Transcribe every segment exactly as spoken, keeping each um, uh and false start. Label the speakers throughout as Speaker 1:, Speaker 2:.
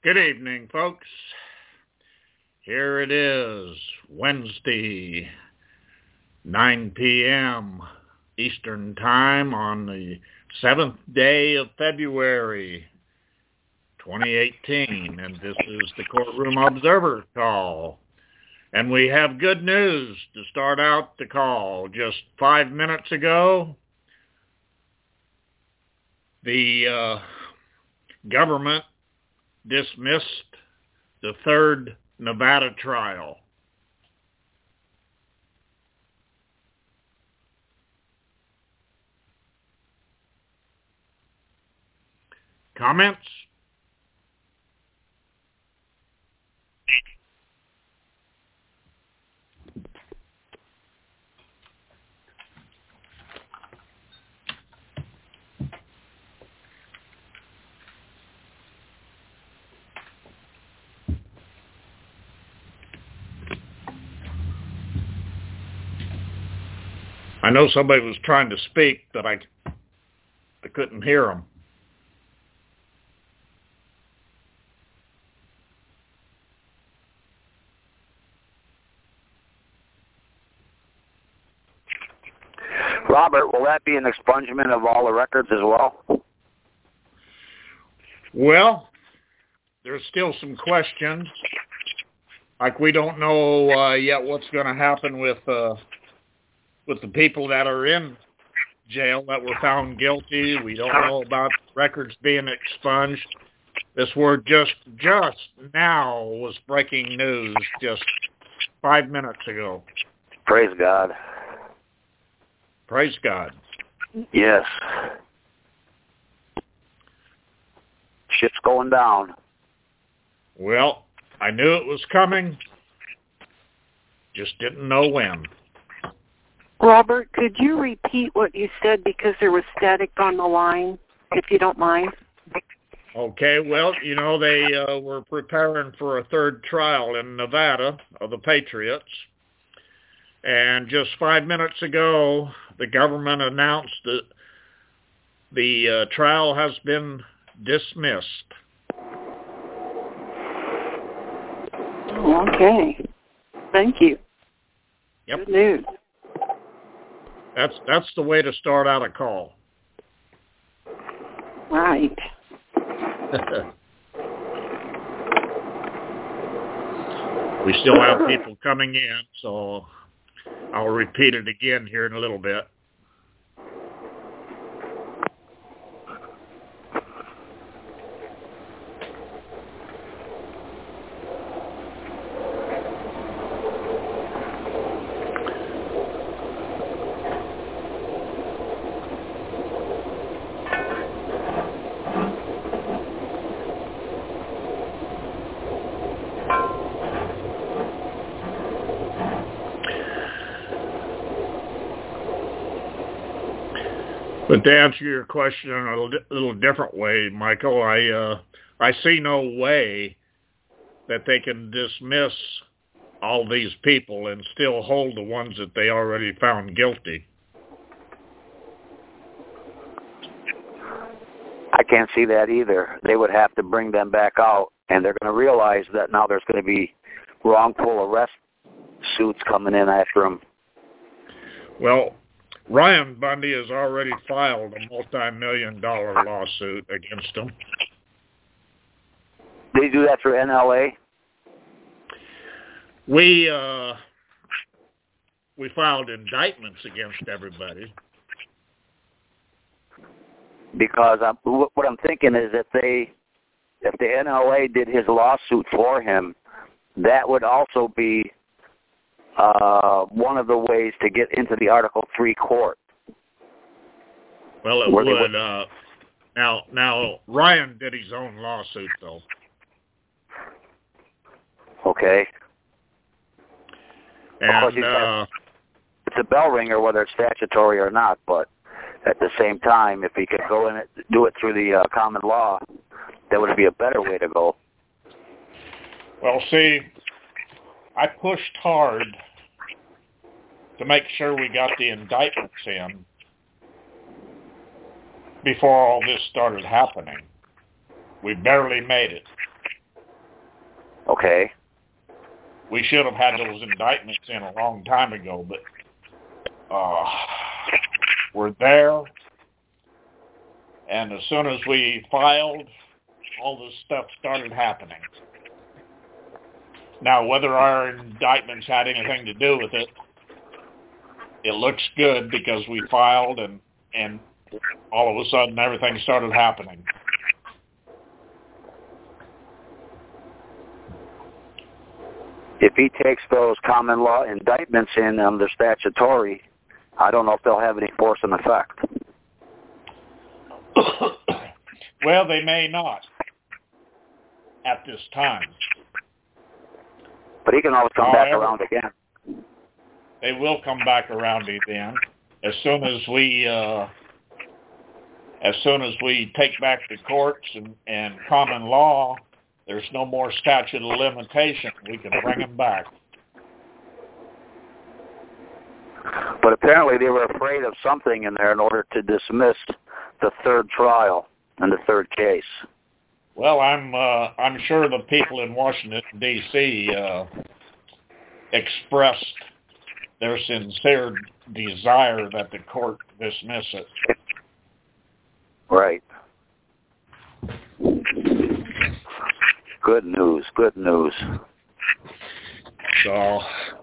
Speaker 1: Good evening, folks. Here it is, Wednesday, nine p.m. Eastern Time on the seventh day of February, twenty eighteen, and this is the Courtroom Observer call. And we have good news to start out the call. Just five minutes ago, the uh, government dismissed the third Nevada trial. Comments? I know somebody was trying to speak, but I, I couldn't hear them.
Speaker 2: Robert, will that be an expungement of all the records as well?
Speaker 1: Well, there's still some questions. Like we don't know uh, yet what's going to happen with uh, with the people that are in jail that were found guilty. We don't know about records being expunged. This word just just now was breaking news just five minutes ago.
Speaker 2: Praise God.
Speaker 1: Praise God.
Speaker 2: Yes. Ship's going down.
Speaker 1: Well, I knew it was coming. Just didn't know when.
Speaker 3: Robert, could you repeat what you said because there was static on the line, if you don't mind?
Speaker 1: Okay, well, you know, they uh, were preparing for a third trial in Nevada of the Patriots. And just five minutes ago, the government announced that the uh, trial has been dismissed.
Speaker 3: Okay. Thank you.
Speaker 1: Yep.
Speaker 3: Good news.
Speaker 1: That's that's the way to start out a call.
Speaker 3: Right.
Speaker 1: We still have people coming in, so I'll repeat it again here in a little bit. But to answer your question in a little, little different way, Michael, I uh, I see no way that they can dismiss all these people and still hold the ones that they already found guilty.
Speaker 2: I can't see that either. They would have to bring them back out, and they're going to realize that now there's going to be wrongful arrest suits coming in after them.
Speaker 1: Well, Ryan Bundy has already filed a multi-million dollar lawsuit against him.
Speaker 2: Did he do that through N L A?
Speaker 1: We uh, we filed indictments against everybody.
Speaker 2: Because I'm, what I'm thinking is that they, if the N L A did his lawsuit for him, that would also be Uh, one of the ways to get into the Article three court.
Speaker 1: Well, it would. would. Uh, now, now Ryan did his own lawsuit, though.
Speaker 2: Okay.
Speaker 1: And uh,
Speaker 2: it's a bell ringer, whether it's statutory or not. But at the same time, if he could go in it, do it through the uh, common law, that would be a better way to go.
Speaker 1: Well, see, I pushed hard to make sure we got the indictments in before all this started happening. We barely made it.
Speaker 2: Okay.
Speaker 1: We should have had those indictments in a long time ago, but uh, we're there. And as soon as we filed, all this stuff started happening. Now, whether our indictments had anything to do with it, it looks good because we filed and, and all of a sudden everything started happening.
Speaker 2: If he takes those common law indictments in under statutory, I don't know if they'll have any force and effect.
Speaker 1: Well, they may not at this time.
Speaker 2: But he can always come
Speaker 1: However,
Speaker 2: back around again.
Speaker 1: They will come back around again as soon as we uh, as soon as we take back the courts and, and common law. There's no more statute of limitation. We can bring them back.
Speaker 2: But apparently they were afraid of something in there in order to dismiss the third trial and the third case.
Speaker 1: Well, I'm uh, I'm sure the people in Washington, D C uh, expressed their sincere desire that the court dismiss it.
Speaker 2: Right. Good news, good news.
Speaker 1: So,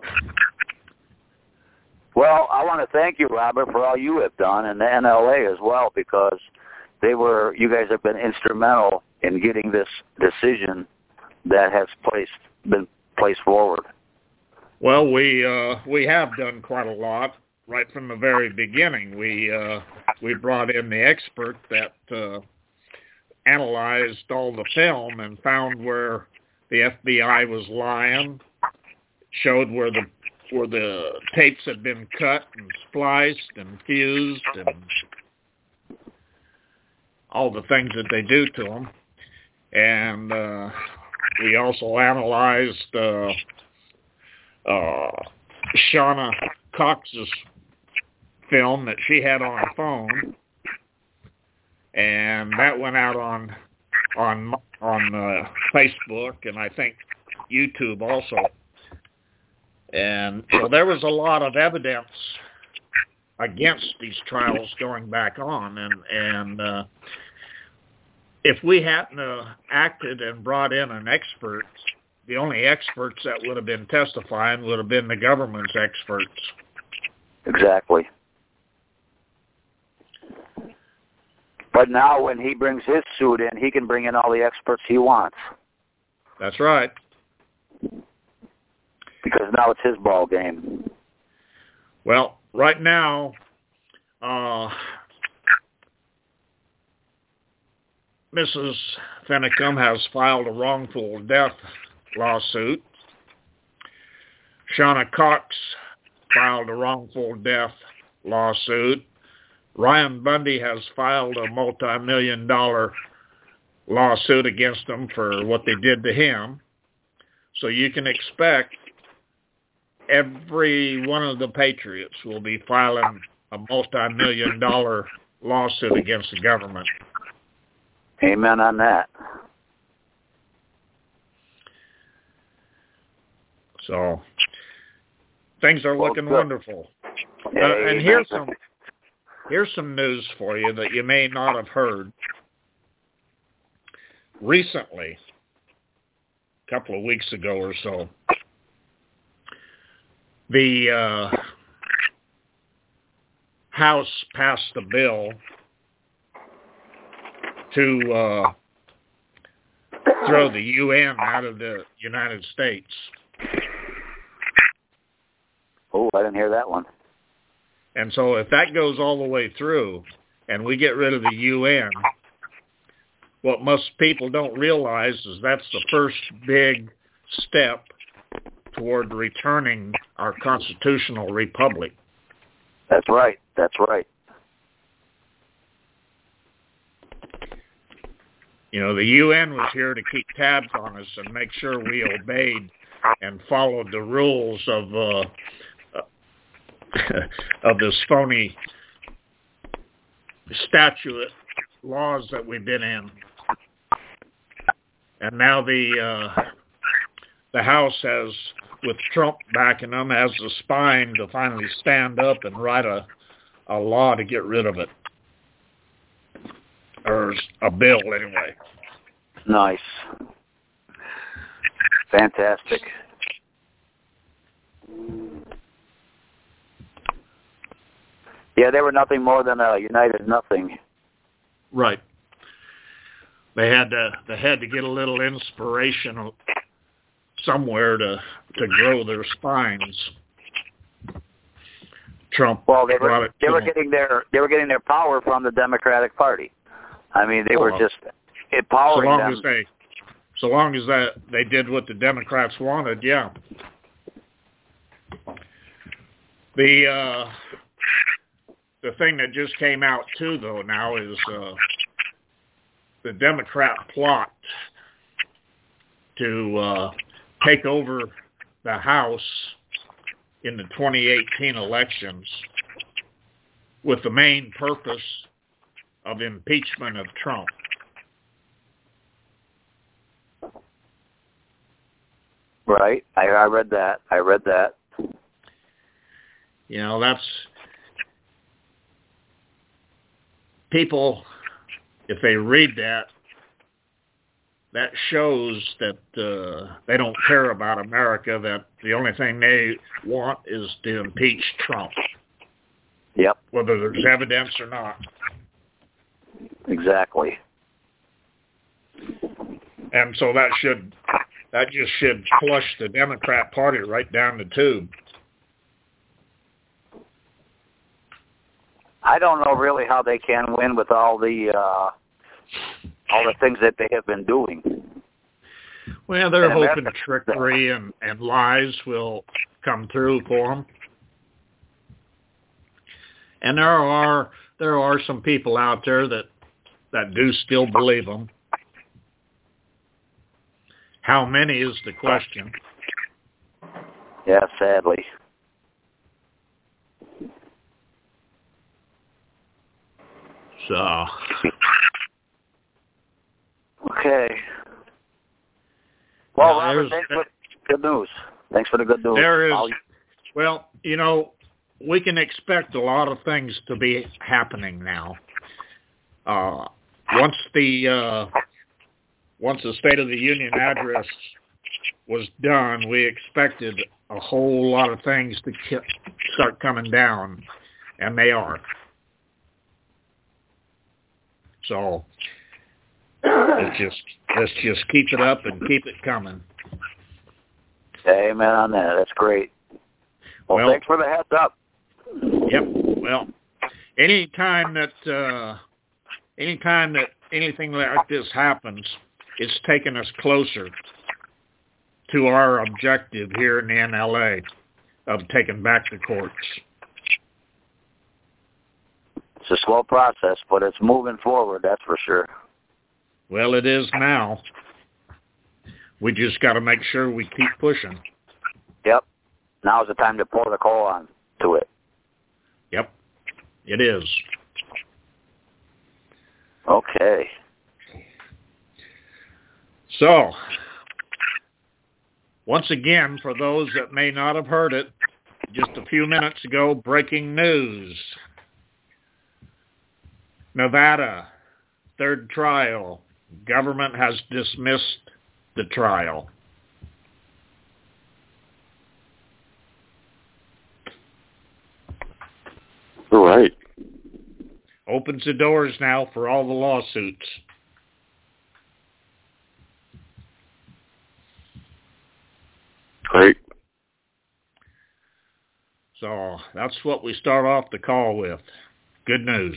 Speaker 2: well, I want to thank you, Robert, for all you have done, and the N L A as well, because they were, you guys have been instrumental in getting this decision that has placed been placed forward.
Speaker 1: Well, we uh, we have done quite a lot right from the very beginning. We uh, we brought in the expert that uh, analyzed all the film and found where the F B I was lying, showed where the where the tapes had been cut and spliced and fused and all the things that they do to them. And uh, we also analyzed uh, uh, Shauna Cox's film that she had on her phone, and that went out on on on uh, Facebook and I think YouTube also. And so there was a lot of evidence against these trials going back on, and and uh, if we hadn't uh, acted and brought in an expert, the only experts that would have been testifying would have been the government's experts.
Speaker 2: Exactly. But now when he brings his suit in, he can bring in all the experts he wants.
Speaker 1: That's right.
Speaker 2: Because now it's his ball game.
Speaker 1: Well, right now, uh, Missus Finicum has filed a wrongful death lawsuit. Shauna Cox filed a wrongful death lawsuit. Ryan Bundy has filed a multi-million dollar lawsuit against them for what they did to him. So you can expect every one of the patriots will be filing a multi-million dollar lawsuit against the government.
Speaker 2: Amen on that.
Speaker 1: So things are
Speaker 2: Well,
Speaker 1: looking
Speaker 2: good.
Speaker 1: wonderful. Uh, and here's some here's some news for you that you may not have heard. Recently, a couple of weeks ago or so, the uh, House passed a bill to uh, throw the U N out of the United States.
Speaker 2: Oh, I didn't hear that one.
Speaker 1: And so if that goes all the way through and we get rid of the U N, what most people don't realize is that's the first big step toward returning our constitutional republic.
Speaker 2: That's right. That's right.
Speaker 1: You know, the U N was here to keep tabs on us and make sure we obeyed and followed the rules of uh, of this phony statute laws that we've been in. And now the uh, the House has, with Trump backing them, has the spine to finally stand up and write a, a law to get rid of it. Or a bill, anyway.
Speaker 2: Nice. Fantastic. Yeah, they were nothing more than a united nothing.
Speaker 1: Right. They had to they had to get a little inspiration somewhere to to grow their spines. Trump.
Speaker 2: Well, they were they were
Speaker 1: them.
Speaker 2: getting their they were getting their power from the Democratic Party. I mean, they
Speaker 1: well,
Speaker 2: were just empowering
Speaker 1: so long
Speaker 2: them.
Speaker 1: As they, so long as that they did what the Democrats wanted, yeah. The uh, the thing that just came out too, though, now is uh, the Democrat plot to uh, take over the House in the twenty eighteen elections with the main purpose of impeachment of Trump.
Speaker 2: Right. I, I read that. I read that.
Speaker 1: You know, that's people, if they read that, that shows that uh, they don't care about America, that the only thing they want is to impeach Trump.
Speaker 2: Yep.
Speaker 1: Whether there's evidence or not.
Speaker 2: Exactly.
Speaker 1: And so that should that just should flush the Democrat Party right down the tube.
Speaker 2: I don't know really how they can win with all the uh, all the things that they have been doing.
Speaker 1: Well, they're
Speaker 2: And
Speaker 1: hoping
Speaker 2: America,
Speaker 1: trickery and, and lies will come through for them. And there are there are some people out there that, that do still believe them. How many is the question?
Speaker 2: Yeah, sadly.
Speaker 1: So.
Speaker 2: Okay. Well,
Speaker 1: Yeah,
Speaker 2: Robert, thanks for good news. Thanks for the good news.
Speaker 1: There is.
Speaker 2: I'll...
Speaker 1: Well, you know, we can expect a lot of things to be happening now. Uh, once the uh, once the State of the Union address was done, we expected a whole lot of things to start coming down, and they are. So let's just let's just keep it up and keep it coming.
Speaker 2: Amen on that. That's great. Well,
Speaker 1: well
Speaker 2: thanks for the heads up.
Speaker 1: Yep. Well, any time that uh, any time that anything like this happens, it's taken us closer to our objective here in the N L A of taking back the courts.
Speaker 2: It's a slow process, but it's moving forward, that's for sure.
Speaker 1: Well, it is now. We just got to make sure we keep pushing.
Speaker 2: Yep. Now's the time to pour the coal on to it.
Speaker 1: Yep, it is.
Speaker 2: Okay.
Speaker 1: So, once again, for those that may not have heard it, just a few minutes ago, breaking news. Nevada, third trial. Government has dismissed the trial.
Speaker 4: All right.
Speaker 1: Opens the doors now for all the lawsuits.
Speaker 4: Great.
Speaker 1: So that's what we start off the call with. Good news.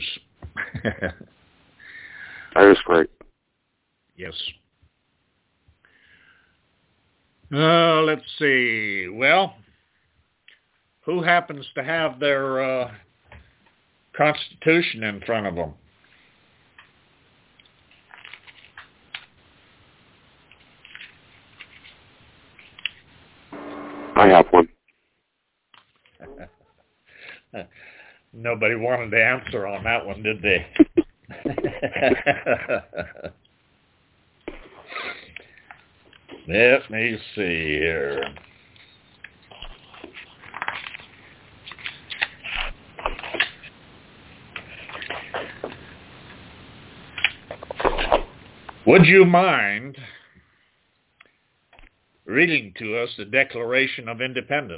Speaker 4: That is great.
Speaker 1: Yes. Uh, let's see. Well, who happens to have their uh, Constitution in front of them?
Speaker 4: I have one.
Speaker 1: Nobody wanted to answer on that one, did they? Let me see here. Would you mind reading to us the Declaration of Independence?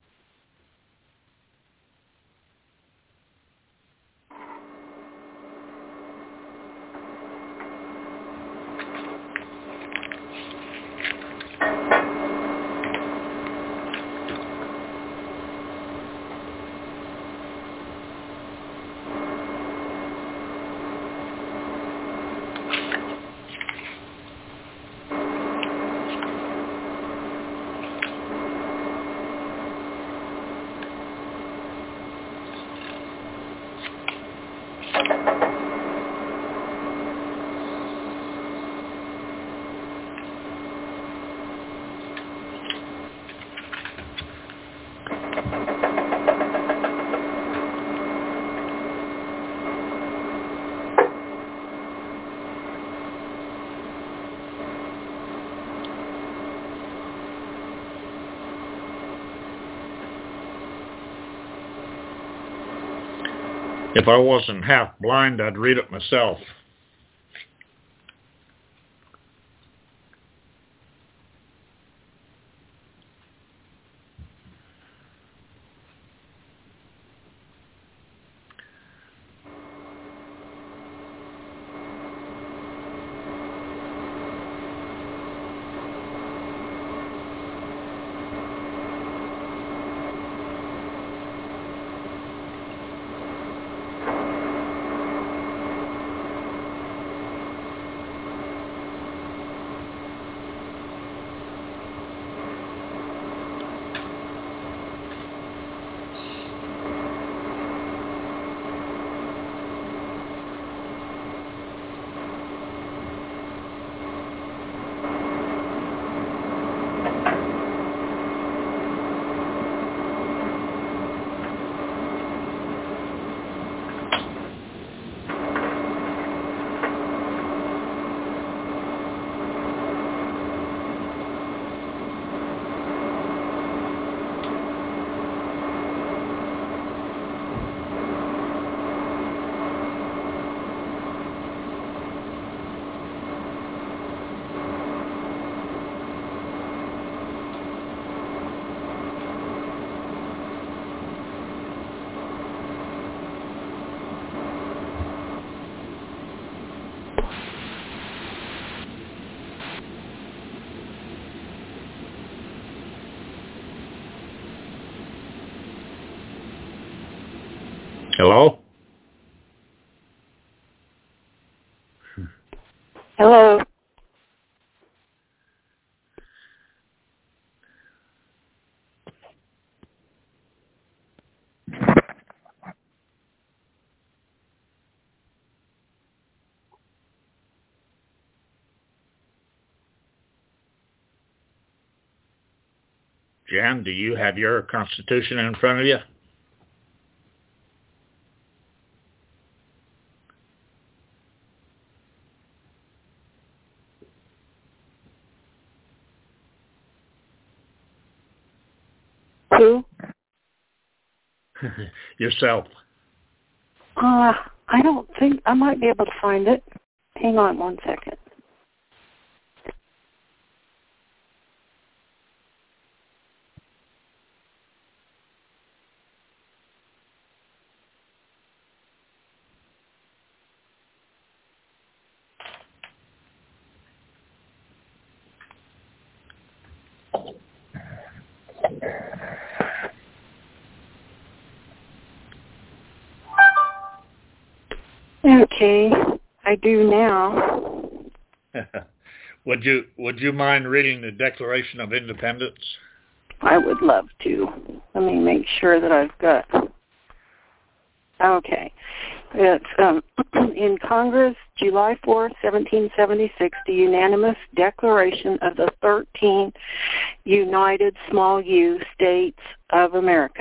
Speaker 1: If I wasn't half blind, I'd read it myself. Hello?
Speaker 3: Hello.
Speaker 1: Jan, do you have your Constitution in front of you?
Speaker 3: Who?
Speaker 1: Yourself.
Speaker 3: Uh, I don't think, I might be able to find it. Hang on one second. Okay, I do now.
Speaker 1: Would you would you mind reading the Declaration of Independence?
Speaker 3: I would love to. Let me make sure that I've got... Okay. It's um, in Congress, July fourth, seventeen seventy-six, the unanimous declaration of the thirteen United Small U States of America.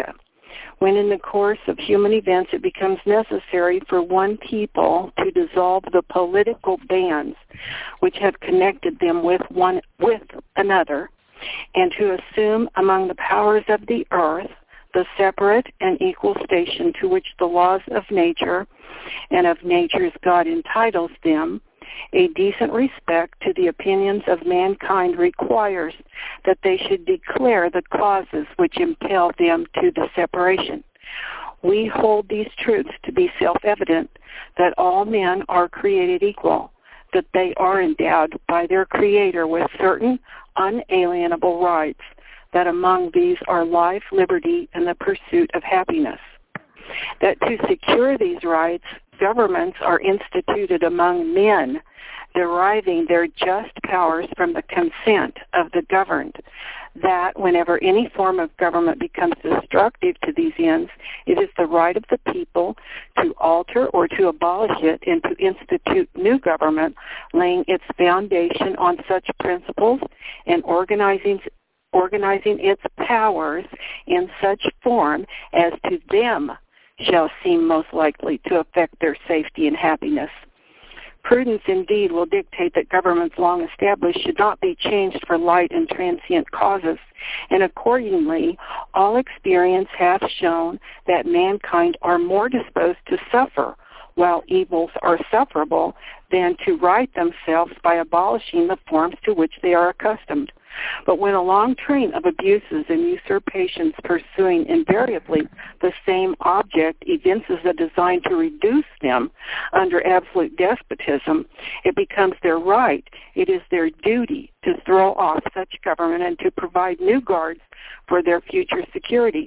Speaker 3: When in the course of human events it becomes necessary for one people to dissolve the political bands which have connected them with one with another, and to assume among the powers of the earth the separate and equal station to which the laws of nature and of nature's God entitles them, a decent respect to the opinions of mankind requires that they should declare the causes which impel them to the separation. We hold these truths to be self-evident, that all men are created equal, that they are endowed by their Creator with certain unalienable rights, that among these are life, liberty, and the pursuit of happiness. That to secure these rights, governments are instituted among men, deriving their just powers from the consent of the governed. That whenever any form of government becomes destructive to these ends, it is the right of the people to alter or to abolish it and to institute new government, laying its foundation on such principles and organizing organizing its powers in such form as to them shall seem most likely to affect their safety and happiness. Prudence indeed will dictate that governments long established should not be changed for light and transient causes, and accordingly all experience hath shown that mankind are more disposed to suffer while evils are sufferable than to right themselves by abolishing the forms to which they are accustomed. But when a long train of abuses and usurpations pursuing invariably the same object evinces a design to reduce them under absolute despotism, it becomes their right, it is their duty to throw off such government and to provide new guards for their future security.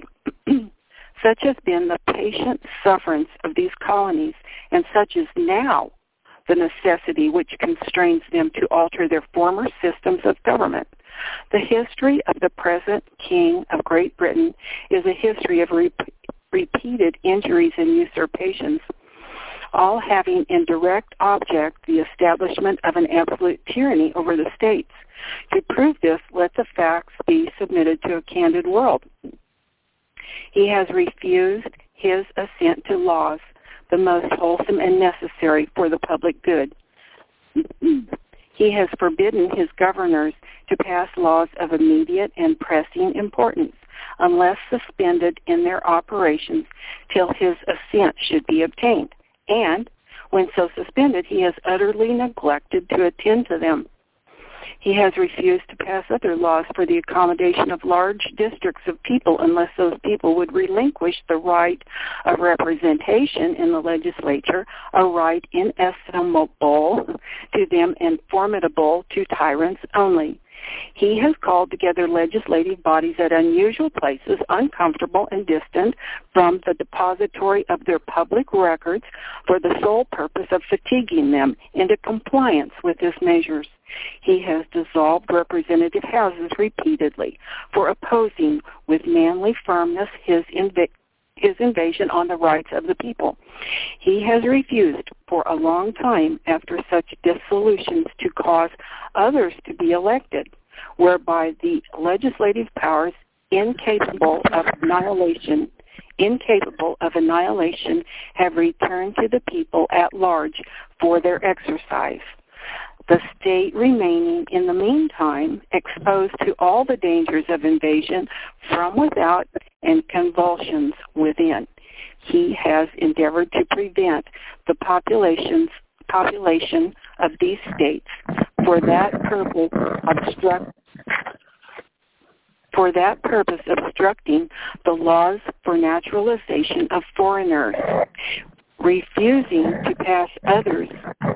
Speaker 3: Such has been the patient sufferance of these colonies, and such is now the necessity which constrains them to alter their former systems of government. The history of the present King of Great Britain is a history of re- repeated injuries and usurpations, all having in direct object the establishment of an absolute tyranny over the states. To prove this, let the facts be submitted to a candid world. He has refused his assent to laws, the most wholesome and necessary for the public good. He has forbidden his governors to pass laws of immediate and pressing importance, unless suspended in their operations till his assent should be obtained. And, when so suspended, he has utterly neglected to attend to them. He has refused to pass other laws for the accommodation of large districts of people unless those people would relinquish the right of representation in the legislature, a right inestimable to them and formidable to tyrants only. He has called together legislative bodies at unusual places, uncomfortable and distant from the depository of their public records, for the sole purpose of fatiguing them into compliance with his measures. He has dissolved representative houses repeatedly for opposing with manly firmness his inv- his invasion on the rights of the people. He has refused for a long time after such dissolutions to cause others to be elected, whereby the legislative powers incapable of annihilation incapable of annihilation have returned to the people at large for their exercise. The state remaining in the meantime exposed to all the dangers of invasion from without and convulsions within. He has endeavored to prevent the populations population of these states for that purpose obstruct for that purpose obstructing the laws for naturalization of foreigners, refusing to pass others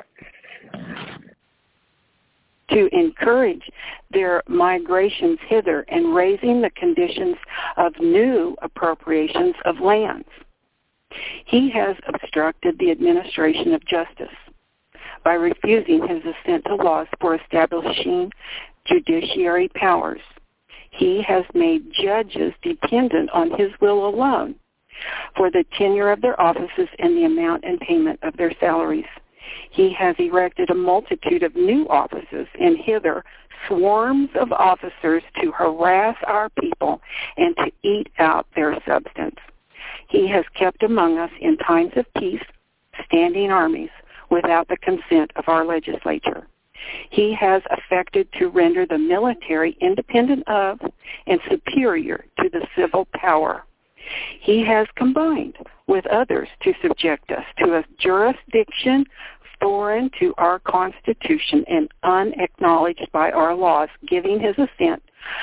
Speaker 3: to encourage their migrations hither, and raising the conditions of new appropriations of lands. He has obstructed the administration of justice by refusing his assent to laws for establishing judiciary powers. He has made judges dependent on his will alone for the tenure of their offices and the amount and payment of their salaries. He has erected a multitude of new offices, and hither swarms of officers to harass our people and to eat out their substance. He has kept among us in times of peace standing armies without the consent of our legislature. He has affected to render the military independent of and superior to the civil power. He has combined with others to subject us to a jurisdiction foreign to our Constitution and unacknowledged by our laws, giving his assent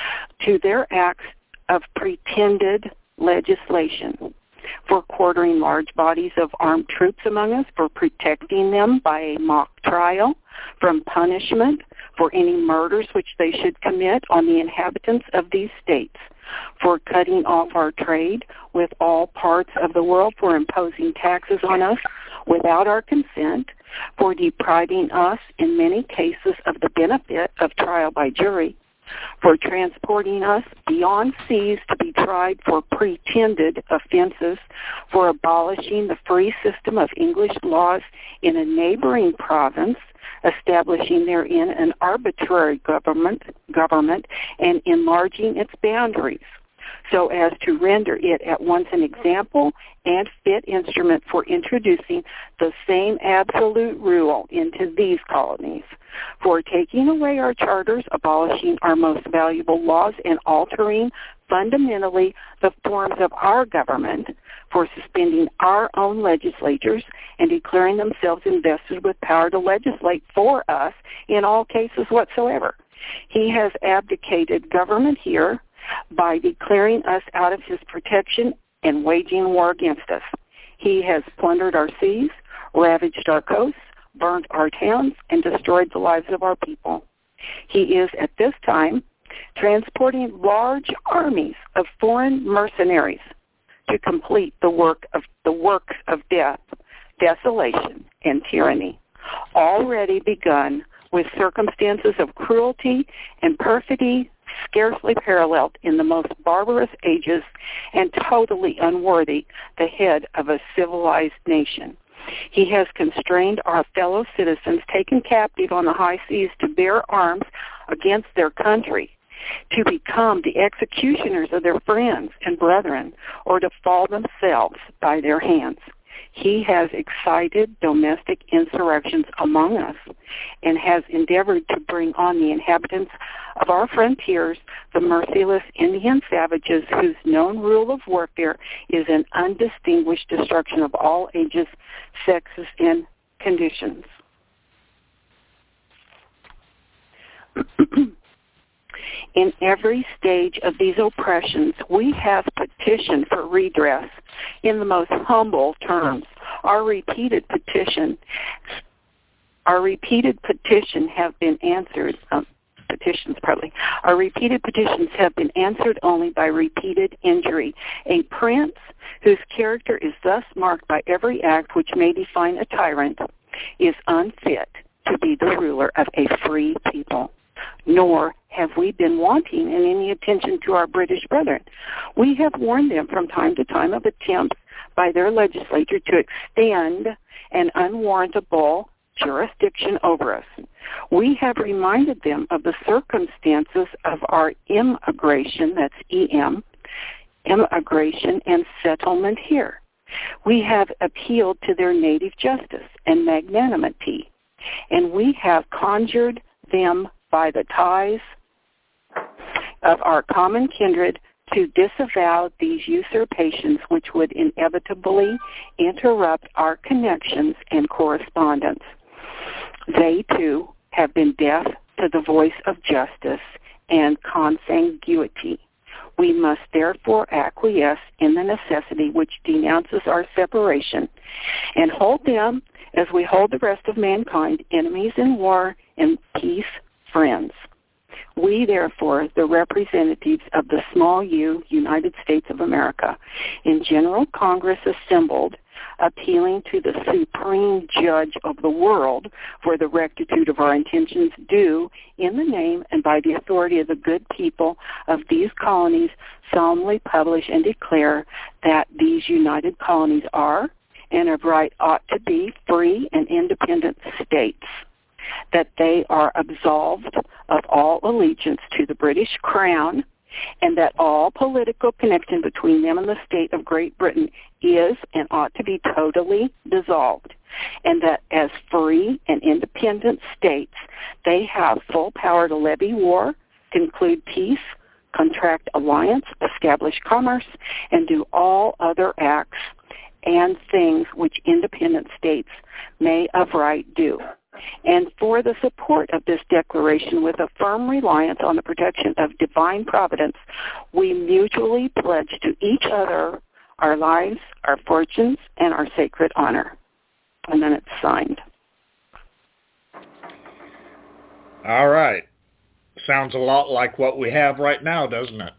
Speaker 3: to their acts of pretended legislation, for quartering large bodies of armed troops among us, for protecting them by a mock trial from punishment for any murders which they should commit on the inhabitants of these states, for cutting off our trade with all parts of the world, for imposing taxes on us without our consent, for depriving us in many cases of the benefit of trial by jury, for transporting us beyond seas to be tried for pretended offenses, for abolishing the free system of English laws in a neighboring province, establishing therein an arbitrary government, government and enlarging its boundaries, so as to render it at once an example and fit instrument for introducing the same absolute rule into these colonies, for taking away our charters, abolishing our most valuable laws, and altering fundamentally the forms of our government, for suspending our own legislatures and declaring themselves invested with power to legislate for us in all cases whatsoever. He has abdicated government here by declaring us out of his protection and waging war against us. He has plundered our seas, ravaged our coasts, burnt our towns, and destroyed the lives of our people. He is at this time transporting large armies of foreign mercenaries to complete the work of the works of death, desolation, and tyranny, already begun with circumstances of cruelty and perfidy scarcely paralleled in the most barbarous ages and totally unworthy the head of a civilized nation. He has constrained our fellow citizens taken captive on the high seas to bear arms against their country, to become the executioners of their friends and brethren, or to fall themselves by their hands. He has excited domestic insurrections among us and has endeavored to bring on the inhabitants of our frontiers the merciless Indian savages whose known rule of warfare is an undistinguished destruction of all ages, sexes, and conditions. In every stage of these oppressions, we have petitioned for redress in the most humble terms. Our repeated petition, our repeated petition have been answered. Um, petitions, probably. Our repeated petitions have been answered only by repeated injury. A prince whose character is thus marked by every act which may define a tyrant is unfit to be the ruler of a free people. Nor have we been wanting in any attention to our British brethren. We have warned them from time to time of attempts by their legislature to extend an unwarrantable jurisdiction over us. We have reminded them of the circumstances of our immigration, that's E M, immigration and settlement here. We have appealed to their native justice and magnanimity, and we have conjured them by the ties of our common kindred to disavow these usurpations which would inevitably interrupt our connections and correspondence. They, too, have been deaf to the voice of justice and consanguinity. We must therefore acquiesce in the necessity which denounces our separation and hold them, as we hold the rest of mankind, enemies in war and peace friends. We, therefore, the representatives of the small U United States of America, in General Congress assembled, appealing to the supreme judge of the world for the rectitude of our intentions, do, in the name and by the authority of the good people of these colonies, solemnly publish and declare that these united colonies are, and of right ought to be, free and independent states, that they are absolved of all allegiance to the British Crown and that all political connection between them and the state of Great Britain is and ought to be totally dissolved, and that as free and independent states, they have full power to levy war, conclude peace, contract alliance, establish commerce, and do all other acts and things which independent states may of right do. And for the support of this declaration, with a firm reliance on the protection of divine providence, we mutually pledge to each other our lives, our fortunes, and our sacred honor. And then it's signed.
Speaker 1: All right. Sounds a lot like what we have right now, doesn't it?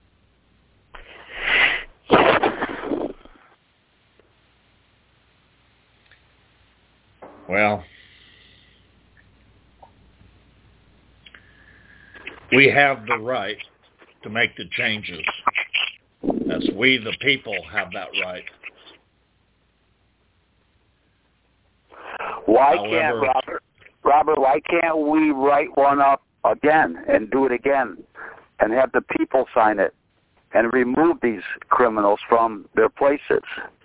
Speaker 1: Well, we have the right to make the changes. That's we, the people, have that right.
Speaker 2: Why
Speaker 1: However,
Speaker 2: can't Robert? Robert, why can't we write one up again and do it again, and have the people sign it, and remove these criminals from their places,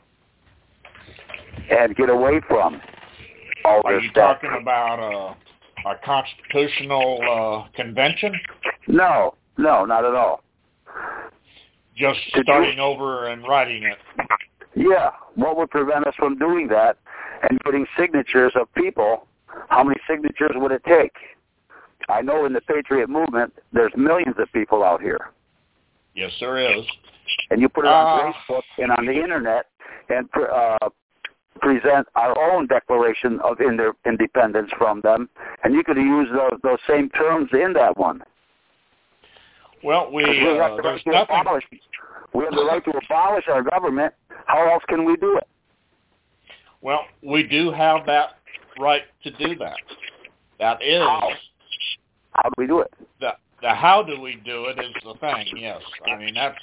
Speaker 2: and get away from all
Speaker 1: Are
Speaker 2: this
Speaker 1: you
Speaker 2: stuff?
Speaker 1: talking about a, a constitutional uh, convention?
Speaker 2: No, no, not at all.
Speaker 1: Just
Speaker 2: Did
Speaker 1: starting
Speaker 2: you-
Speaker 1: over and writing it.
Speaker 2: Yeah, what would prevent us from doing that and getting signatures of people? How many signatures would it take? I know in the Patriot movement, there's millions of people out here.
Speaker 1: Yes, there is.
Speaker 2: And you put it on
Speaker 1: Uh,
Speaker 2: Facebook and on the Internet and uh, present our own declaration of ind- independence from them, and you could use those, those same terms in that one.
Speaker 1: Well, we,
Speaker 2: we have
Speaker 1: uh,
Speaker 2: the
Speaker 1: there's
Speaker 2: right to
Speaker 1: nothing...
Speaker 2: abolish. We have the right to abolish our government. How else can we do it?
Speaker 1: Well, we do have that right to do that. That is...
Speaker 2: How? How do we do it?
Speaker 1: The, the how do we do it is the thing, yes. I mean, that's...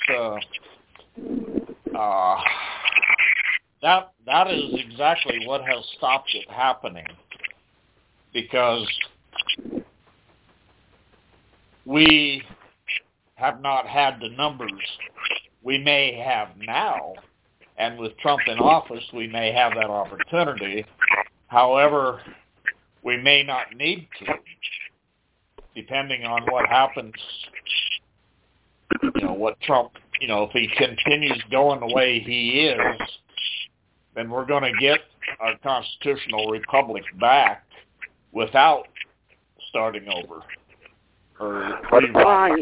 Speaker 1: Uh, uh, that that is exactly what has stopped it happening. Because we have not had the numbers we may have now, and with Trump in office, we may have that opportunity. However, we may not need to, depending on what happens, you know, what Trump, you know, if he continues going the way he is, then we're going to get our constitutional republic back without starting over. Or
Speaker 3: Right.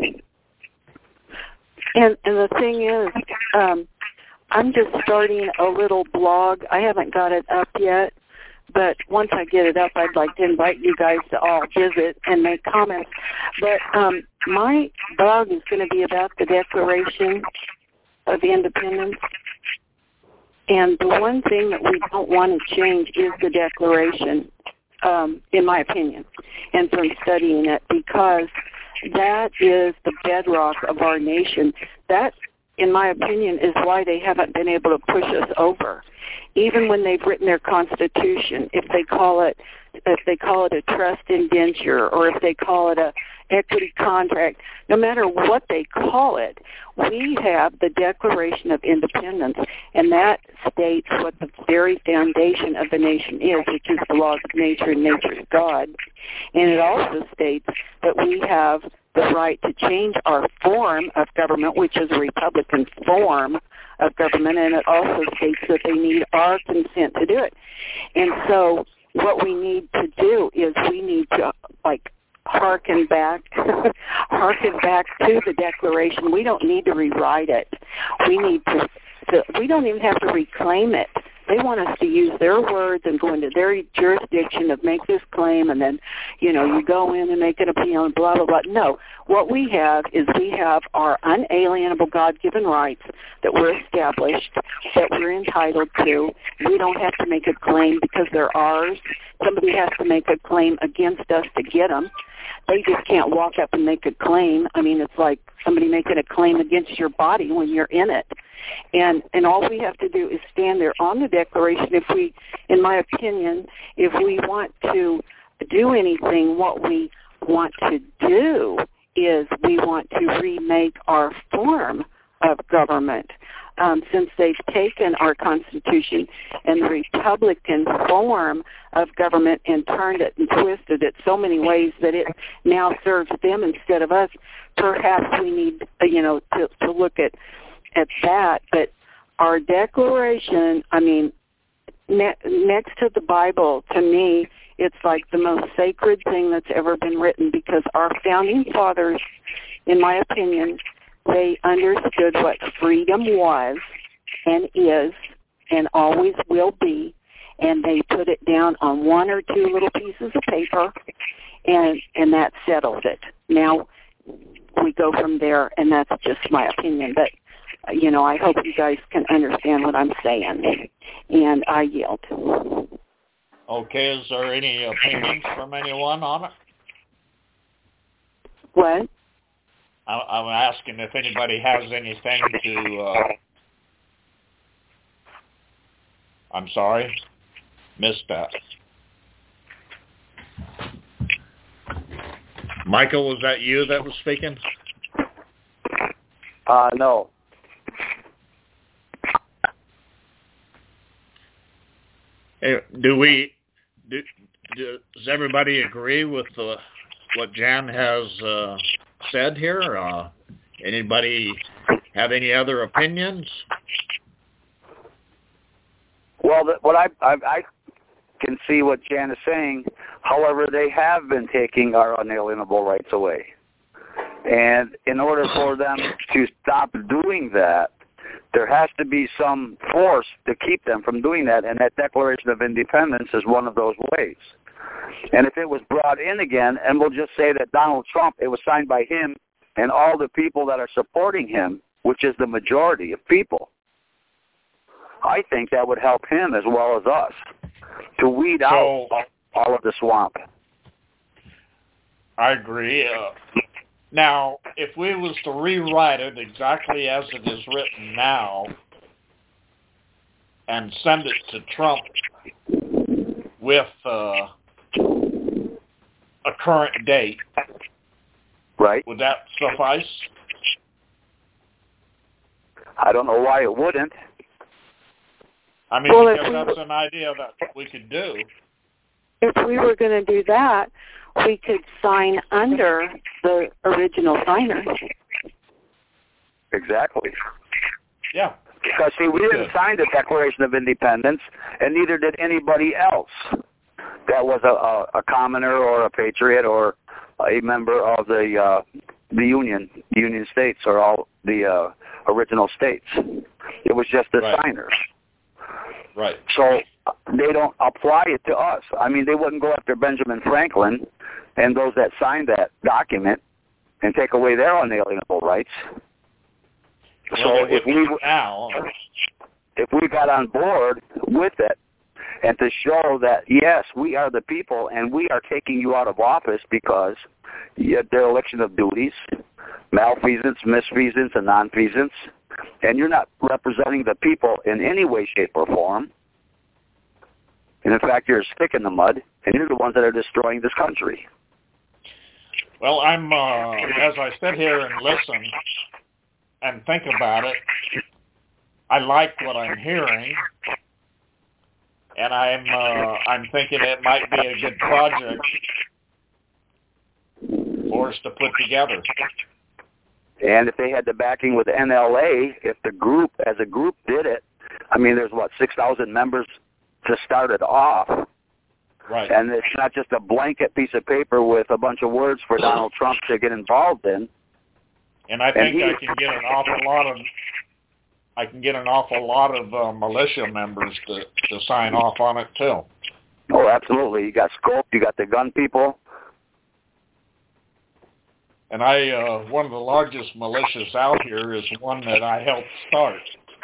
Speaker 3: And and the thing is, um, I'm just starting a little blog. I haven't got it up yet, but once I get it up, I'd like to invite you guys to all visit and make comments. But um, my blog is going to be about the Declaration of Independence. And the one thing that we don't want to change is the Declaration, um, in my opinion, and from studying it, because that is the bedrock of our nation. That, in my opinion, is why they haven't been able to push us over. Even when they've written their Constitution, if they call it if they call it a trust indenture or if they call it a equity contract, no matter what they call it, we have the Declaration of Independence, and that states what the very foundation of the nation is, which is the laws of nature and nature's God. And it also states that we have the right to change our form of government, which is a Republican form of government, and it also states that they need our consent to do it. And so what we need to do is we need to, like, harken back, harken back to the Declaration. We don't need to rewrite it. We need to, to, we don't even have to reclaim it. They want us to use their words and go into their jurisdiction to make this claim, and then, you know, you go in and make an appeal and blah, blah, blah. No, what we have is we have our unalienable God-given rights that we're established, that we're entitled to. We don't have to make a claim because they're ours. Somebody has to make a claim against us to get them. They just can't walk up and make a claim. I mean, it's like somebody making a claim against your body when you're in it. And and all we have to do is stand there on the Declaration. If we, in my opinion, if we want to do anything, what we want to do is we want to remake our form of government. Um, since they've taken our Constitution and the Republican form of government and turned it and twisted it so many ways that it now serves them instead of us, perhaps we need, you know, to, to look at at that. But our Declaration, I mean, ne- next to the Bible, to me, it's like the most sacred thing that's ever been written, because our founding fathers, in my opinion, they understood what freedom was and is and always will be, and they put it down on one or two little pieces of paper, and and that settles it. Now we go from there, and that's just my opinion. But, you know, I hope you guys can understand what I'm saying, and I yield.
Speaker 1: Okay, is there any opinions from anyone on it?
Speaker 3: What?
Speaker 1: I'm asking if anybody has anything to, uh, I'm sorry, missed that. Michael, was that you that was speaking?
Speaker 2: Uh, no.
Speaker 1: Hey, do we, do, do, does everybody agree with uh, what Jan has uh, said here? Uh, anybody have any other opinions?
Speaker 2: Well, the, what I, I I can see what Jan is saying. However, they have been taking our unalienable rights away, and in order for them to stop doing that, there has to be some force to keep them from doing that, and that Declaration of Independence is one of those ways. And if it was brought in again, and we'll just say that Donald Trump, it was signed by him and all the people that are supporting him, which is the majority of people, I think that would help him as well as us to weed
Speaker 1: So,
Speaker 2: out all of the swamp.
Speaker 1: I agree. Uh, now, if we was to rewrite it exactly as it is written now and send it to Trump with uh, a current date,
Speaker 2: Right?
Speaker 1: would that suffice?
Speaker 2: I don't know why it wouldn't.
Speaker 1: I mean,
Speaker 3: Well, if
Speaker 1: because
Speaker 3: we
Speaker 1: that's
Speaker 3: were-
Speaker 1: an idea that we could do.
Speaker 3: If we were going to do that, we could sign under the original signers.
Speaker 2: Exactly.
Speaker 1: Yeah.
Speaker 2: Because, see, we didn't
Speaker 1: Good.
Speaker 2: sign the Declaration of Independence, and neither did anybody else that was a, a, a commoner or a patriot or a member of the uh, the Union, the Union States, or all the uh, original states. It was just the
Speaker 1: Right.
Speaker 2: signers.
Speaker 1: Right.
Speaker 2: So they don't apply it to us. I mean, they wouldn't go after Benjamin Franklin and those that signed that document and take away their unalienable rights.
Speaker 1: Well,
Speaker 2: So
Speaker 1: they
Speaker 2: if
Speaker 1: wouldn't
Speaker 2: we
Speaker 1: now,
Speaker 2: if we got on board with it and to show that, yes, we are the people and we are taking you out of office because you had dereliction of duties, malfeasance, misfeasance, and nonfeasance, and you're not representing the people in any way, shape, or form. And in fact, you're a stick in the mud, and you're the ones that are destroying this country.
Speaker 1: well, I'm, uh, as I sit here and listen and think about it, I like what I'm hearing, and I'm, uh, I'm thinking it might be a good project for us to put together.
Speaker 2: And if they had the backing with N L A, if the group, as a group, did it, I mean, there's, what, six thousand members to start it off.
Speaker 1: Right.
Speaker 2: And it's not just a blanket piece of paper with a bunch of words for Donald Trump to get involved in.
Speaker 1: And I think
Speaker 2: And he-
Speaker 1: I can get an awful lot of, I can get an awful lot of uh, militia members to, to sign off on it too.
Speaker 2: Oh, absolutely. You got Scope, you got the gun people.
Speaker 1: And I, uh, one of the largest militias out here is one that I helped start.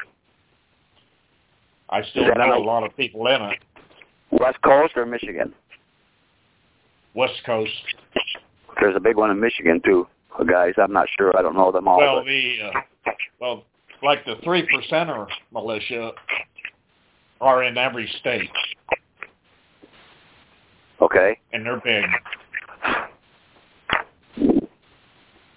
Speaker 1: I still
Speaker 2: Is that
Speaker 1: know
Speaker 2: on
Speaker 1: a lot of people in it.
Speaker 2: West Coast or Michigan?
Speaker 1: West Coast.
Speaker 2: There's a big one in Michigan, too, guys. I'm not sure. I don't know them all.
Speaker 1: Well,
Speaker 2: but
Speaker 1: the, uh, well, like the three percenter militia are in every state,
Speaker 2: Okay.
Speaker 1: and they're big.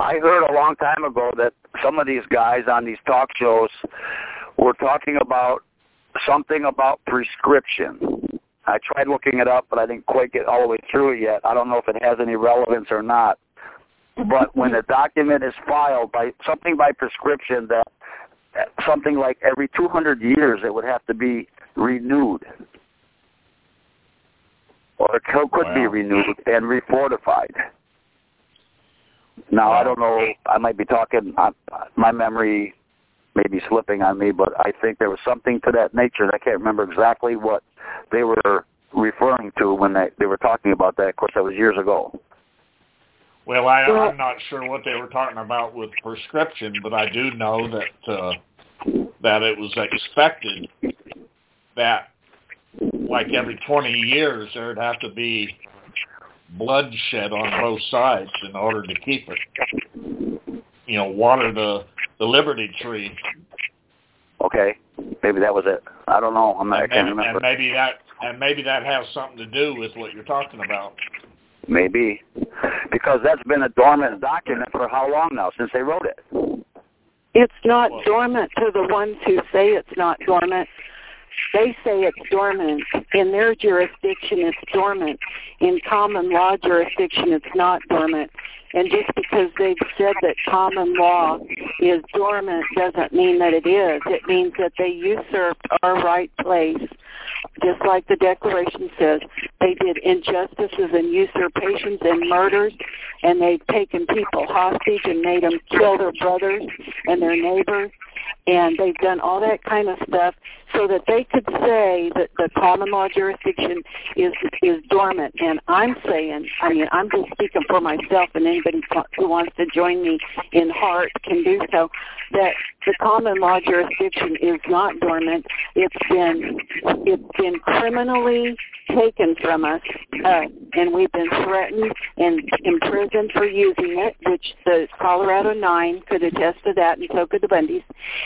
Speaker 2: I heard a long time ago that some of these guys on these talk shows were talking about something about prescription. I tried looking it up, but I didn't quite get all the way through it yet. I don't know if it has any relevance or not. But when a document is filed by something by prescription, that something like every two hundred years it would have to be renewed. Or it could
Speaker 1: Wow.
Speaker 2: be renewed and refortified. Now,
Speaker 1: Wow.
Speaker 2: I don't know, I might be talking, uh, my memory may be slipping on me, but I think there was something to that nature. I can't remember exactly what they were referring to when they, they were talking about that. Of course, that was years ago.
Speaker 1: Well, I, I'm not sure what they were talking about with prescription, but I do know that uh, that it was expected that, like every twenty years, there would have to be bloodshed on both sides in order to keep it. You know, water the the Liberty Tree.
Speaker 2: Okay, maybe that was it. I don't know. I'm not,
Speaker 1: And
Speaker 2: I can't
Speaker 1: maybe,
Speaker 2: remember.
Speaker 1: and maybe that and maybe that has something to do with what you're talking about.
Speaker 2: Maybe. Because that's been a dormant document for how long now, since they wrote it?
Speaker 3: It's not dormant to the ones who say it's not dormant. They say it's dormant. In their jurisdiction, it's dormant. In common law jurisdiction, it's not dormant. And just because they've said that common law is dormant doesn't mean that it is. It means that they usurped our right place. Just like the Declaration says, they did injustices and usurpations and murders, and they've taken people hostage and made them kill their brothers and their neighbors, and they've done all that kind of stuff so that they could say that the common law jurisdiction is is dormant. And I'm saying, I mean, I'm just speaking for myself, and anybody who wants to join me in heart can do so, that the common law jurisdiction is not dormant. It's been it's been criminally taken from us, uh, and we've been threatened and imprisoned for using it, which the Colorado Nine could attest to that, and so could the Bundys.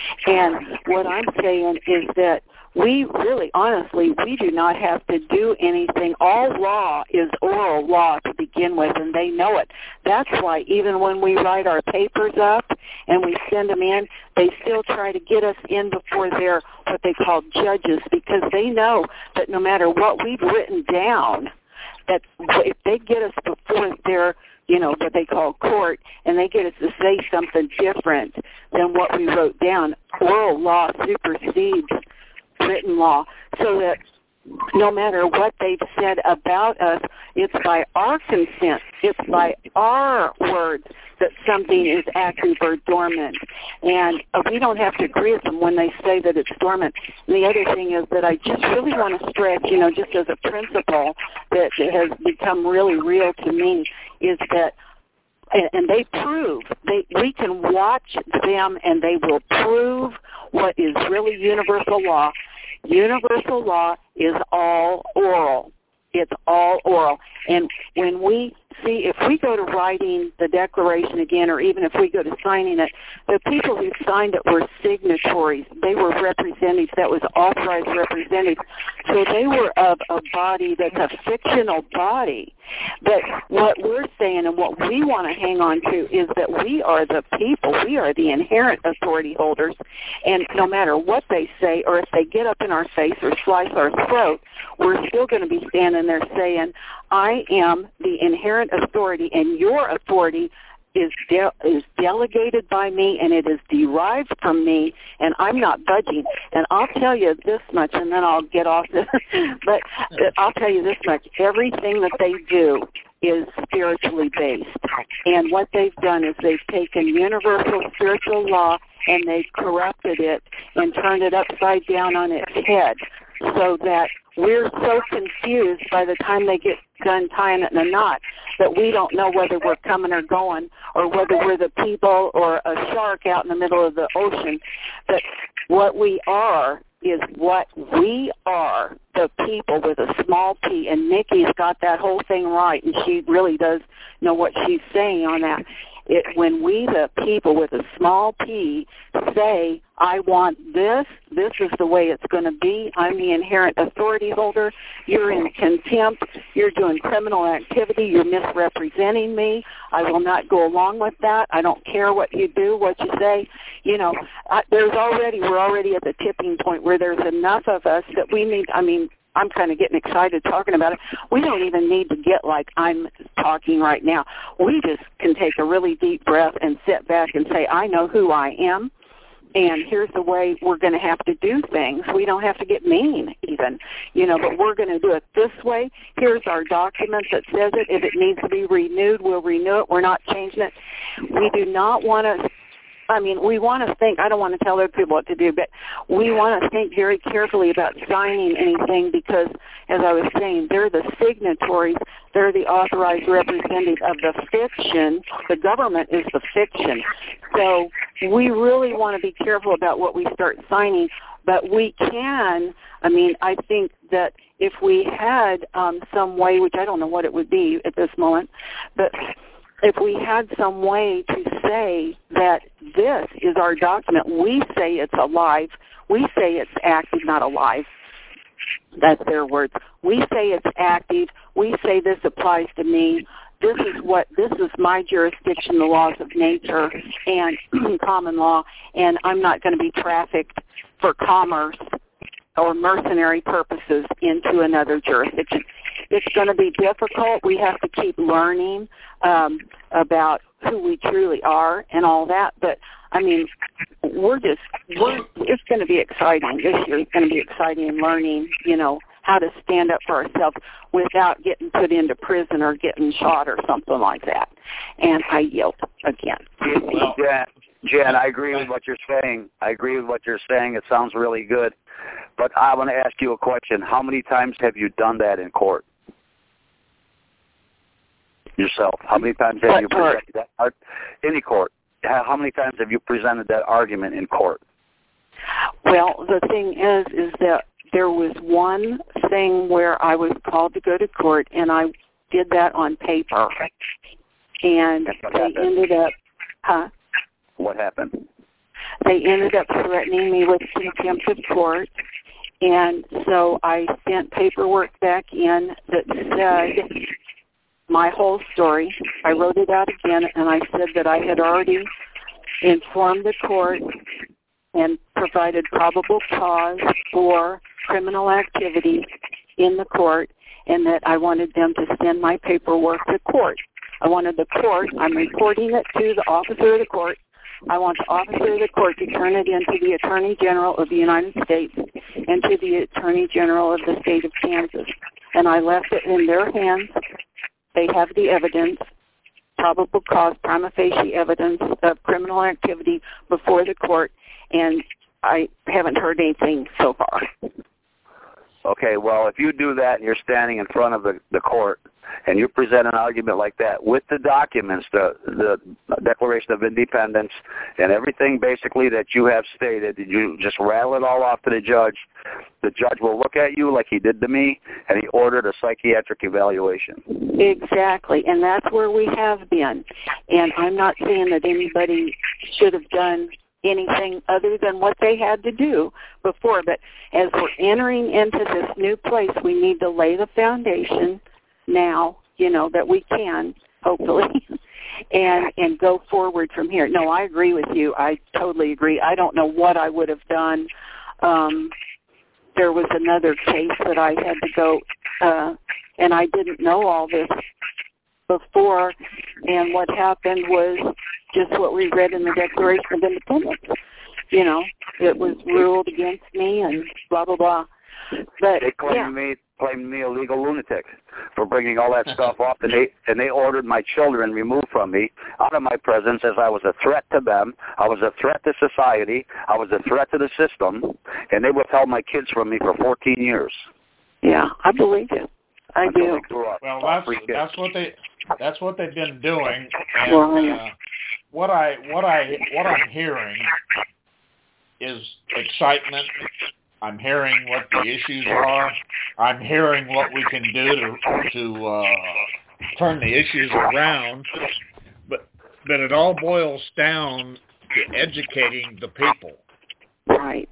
Speaker 3: And what I'm saying is that we really, honestly, we do not have to do anything. All law is oral law to begin with, and they know it. That's why even when we write our papers up and we send them in, they still try to get us in before they're what they call judges, because they know that no matter what we've written down, that if they get us before their, you know, what they call court, and they get us to say something different than what we wrote down, oral law supersedes written law, so that no matter what they've said about us, it's by our consent, it's by our words that something is active or dormant. And uh, we don't have to agree with them when they say that it's dormant. And the other thing is that I just really want to stress, you know, just as a principle that has become really real to me, is that and they prove, they, we can watch them and they will prove what is really universal law. Universal law is all oral. It's all oral. And when we see, if we go to writing the Declaration again, or even if we go to signing it, the people who signed it were signatories. They were representatives. That was authorized representatives. So they were of a body that's a fictional body. But what we're saying and what we want to hang on to is that we are the people. We are the inherent authority holders. And no matter what they say, or if they get up in our face or slice our throat, we're still going to be standing there saying, I am the inherent authority, and your authority is de- is delegated by me, and it is derived from me, and I'm not budging. And I'll tell you this much, and then I'll get off this, but I'll tell you this much. Everything that they do is spiritually based. And what they've done is they've taken universal spiritual law and they've corrupted it and turned it upside down on its head, so that we're so confused by the time they get done tying it in a knot that we don't know whether we're coming or going, or whether we're the people or a shark out in the middle of the ocean. But what we are is what we are, the people with a small p. And Nikki's got that whole thing right, and she really does know what she's saying on that. It, when we, the people with a small p, say, I want this, this is the way it's going to be, I'm the inherent authority holder, you're in contempt, you're doing criminal activity, you're misrepresenting me, I will not go along with that, I don't care what you do, what you say, you know, I, there's already, we're already at the tipping point where there's enough of us that we need, I mean, I'm kind of getting excited talking about it. We don't even need to get like I'm talking right now. We just can take a really deep breath and sit back and say, I know who I am, and here's the way we're going to have to do things. We don't have to get mean even, you know, but we're going to do it this way. Here's our document that says it. If it needs to be renewed, we'll renew it. We're not changing it. We do not want to I mean, we want to think, I don't want to tell other people what to do, but we want to think very carefully about signing anything because, as I was saying, they're the signatories, they're the authorized representative of the fiction. The government is the fiction. So we really want to be careful about what we start signing, but we can, I mean, I think that if we had um, some way, which I don't know what it would be at this moment, but if we had some way to say that this is our document, we say it's alive, we say it's active, not alive, that's their words, we say it's active, we say this applies to me, this is what, this is my jurisdiction, the laws of nature and common law, and I'm not going to be trafficked for commerce or mercenary purposes into another jurisdiction. It's going to be difficult. We have to keep learning um, about who we truly are and all that. But, I mean, we're just, we're, it's going to be exciting. This year is going to be exciting and learning, you know, how to stand up for ourselves without getting put into prison or getting shot or something like that. And I yield again.
Speaker 2: Well, Jen, Jen, I agree with what you're saying. I agree with what you're saying. It sounds really good. But I want to ask you a question. How many times have you done that in court? Yourself. How many times have
Speaker 3: what
Speaker 2: you
Speaker 3: court?
Speaker 2: presented that? Any court. How many times have you presented that argument in court?
Speaker 3: Well, the thing is, is that there was one thing where I was called to go to court, and I did that on paper. And they
Speaker 2: happened?
Speaker 3: ended up, huh?
Speaker 2: What happened?
Speaker 3: They ended up threatening me with contempt of court, and so I sent paperwork back in that said my whole story. I wrote it out again, and I said that I had already informed the court and provided probable cause for criminal activity in the court, and that I wanted them to send my paperwork to court. I wanted the court, I'm reporting it to the officer of the court, I want the officer of the court to turn it in to the Attorney General of the United States and to the Attorney General of the state of Kansas. And I left it in their hands. They have the evidence, probable cause, prima facie evidence of criminal activity before the court, and I haven't heard anything so far.
Speaker 2: Okay, well, if you do that and you're standing in front of the, the court and you present an argument like that with the documents, the, the Declaration of Independence and everything basically that you have stated, you just rattle it all off to the judge, the judge will look at you like he did to me, and he ordered a psychiatric evaluation.
Speaker 3: Exactly, and that's where we have been. And I'm not saying that anybody should have done anything other than what they had to do before. But as we're entering into this new place, we need to lay the foundation now, you know, that we can, hopefully, and and go forward from here. No, I agree with you. I totally agree. I don't know what I would have done. Um, there was another case that I had to go, uh, and I didn't know all this before, and what happened was just what we read in the Declaration of Independence. You know, it was ruled against me and blah, blah, blah. But,
Speaker 2: they claimed
Speaker 3: yeah.
Speaker 2: me claimed me a legal lunatic for bringing all that stuff off, and they and they ordered my children removed from me out of my presence as I was a threat to them. I was a threat to society. I was a threat to the system, and they withheld my kids from me for fourteen years.
Speaker 3: Yeah, I believe you. I do.
Speaker 5: Well, that's that's what they that's what they've been doing. And
Speaker 3: well,
Speaker 5: uh, what I what I what I'm hearing is excitement. I'm hearing what the issues are. I'm hearing what we can do to to uh, turn the issues around. But but it all boils down to educating the people.
Speaker 3: Right.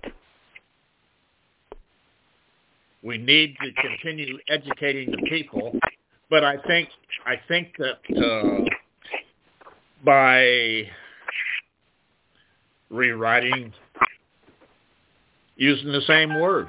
Speaker 5: We need to continue educating the people, but I think I think that uh, by rewriting, using the same words,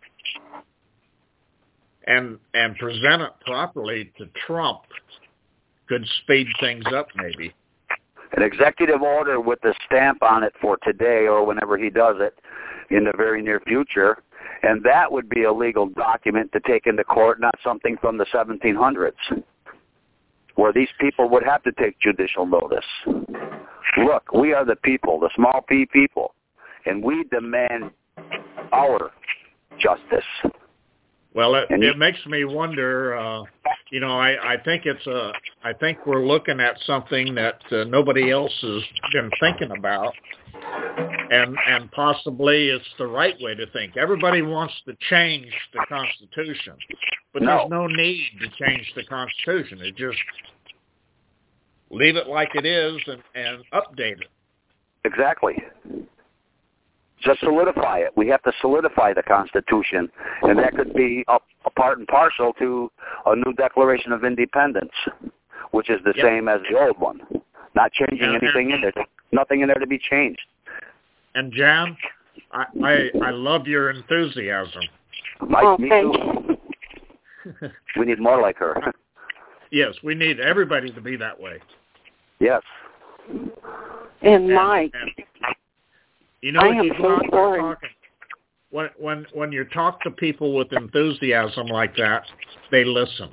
Speaker 5: and and present it properly to Trump could speed things up, maybe.
Speaker 2: An executive order with a stamp on it for today or whenever he does it in the very near future, and that would be a legal document to take into court, not something from the seventeen hundreds, where these people would have to take judicial notice. Look, we are the people, the small p people, and we demand our justice.
Speaker 5: Well, it, it makes me wonder. Uh, you know, I, I think it's a. I think we're looking at something that uh, nobody else has been thinking about, and and possibly it's the right way to think. Everybody wants to change the Constitution, but
Speaker 2: no.
Speaker 5: there's no need to change the Constitution. It just leave it like it is and, and update it.
Speaker 2: Exactly. Just solidify it. We have to solidify the Constitution, and that could be a, a part and parcel to a new Declaration of Independence, which is the
Speaker 5: yep.
Speaker 2: same as the old one. Not changing
Speaker 5: and,
Speaker 2: anything
Speaker 5: and,
Speaker 2: in there. Nothing in there to be changed.
Speaker 5: And Jan, I I, I love your enthusiasm.
Speaker 2: Mike,
Speaker 3: oh,
Speaker 2: me
Speaker 3: thank
Speaker 2: too. You. We need more like her.
Speaker 5: Yes, we need everybody to be that way.
Speaker 2: Yes.
Speaker 3: And,
Speaker 5: and
Speaker 3: Mike,
Speaker 5: and, you know,
Speaker 3: I
Speaker 5: if
Speaker 3: am
Speaker 5: you
Speaker 3: so
Speaker 5: go out there
Speaker 3: sorry.
Speaker 5: talking, when when when you talk to people with enthusiasm like that, they listen.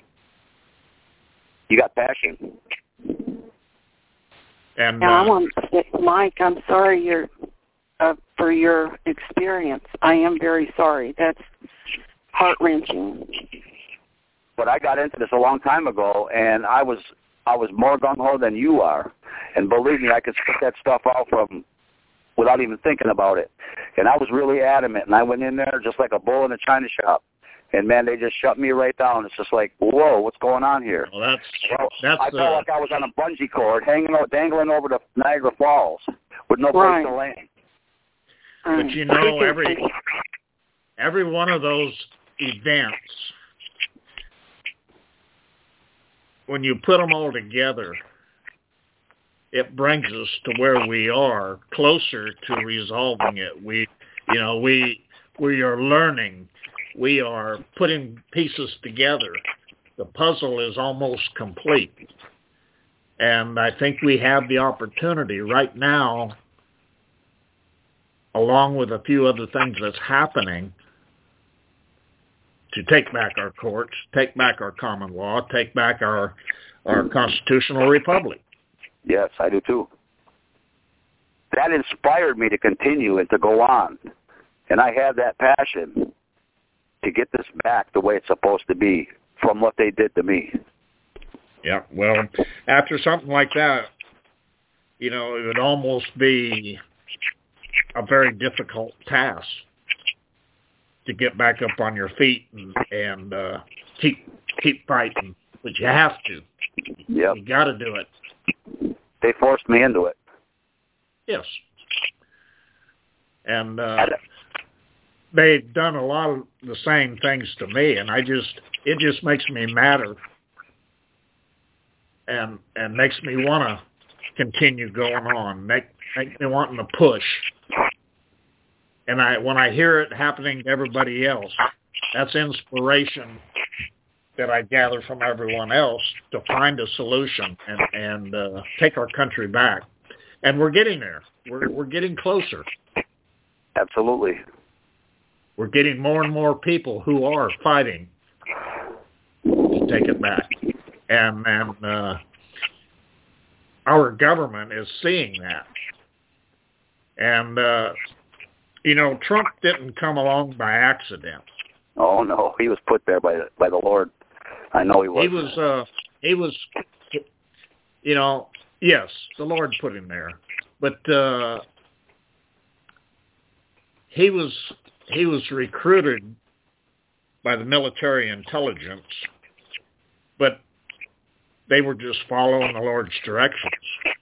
Speaker 2: You got passion.
Speaker 5: And
Speaker 3: now I
Speaker 5: uh,
Speaker 3: want to say, Mike, I'm sorry you're, uh, for your experience. I am very sorry. That's heart-wrenching.
Speaker 2: But I got into this a long time ago, and I was I was more gung-ho than you are. And believe me, I could spit that stuff out from without even thinking about it. And I was really adamant, and I went in there just like a bull in a china shop. And, man, they just shut me right down. It's just like, whoa, what's going on here?
Speaker 5: Well, that's,
Speaker 2: well,
Speaker 5: that's,
Speaker 2: I felt
Speaker 5: uh,
Speaker 2: like I was on a bungee cord hanging out, dangling over the Niagara Falls with no
Speaker 3: right.
Speaker 2: place to land.
Speaker 5: But, you know, every every one of those events, when you put them all together, it brings us to where we are, closer to resolving it. We, you know, we we are learning. We are putting pieces together. The puzzle is almost complete. And I think we have the opportunity right now, along with a few other things that's happening, to take back our courts, take back our common law, take back our our constitutional republic.
Speaker 2: Yes, I do too. That inspired me to continue and to go on. And I have that passion to get this back the way it's supposed to be from what they did to me.
Speaker 5: Yeah, well, after something like that, you know, it would almost be a very difficult task to get back up on your feet and, and uh, keep keep fighting, but you have to.
Speaker 2: Yep.
Speaker 5: You got to do it.
Speaker 2: They forced me into it.
Speaker 5: Yes. And uh, they've done a lot of the same things to me, and I just, it just makes me madder and and makes me want to continue going on, make, make me wanting to push. And I, when I hear it happening to everybody else, that's inspiration that I gather from everyone else to find a solution and, and uh, take our country back. And we're getting there. We're we're getting closer.
Speaker 2: Absolutely.
Speaker 5: We're getting more and more people who are fighting to take it back. And, and uh, our government is seeing that. And, uh, you know, Trump didn't come along by accident.
Speaker 2: Oh, no. He was put there by the, by the Lord. I know he was.
Speaker 5: He was, uh, he was, you know, yes, the Lord put him there. But uh, he was he was recruited by the military intelligence. But they were just following the Lord's directions.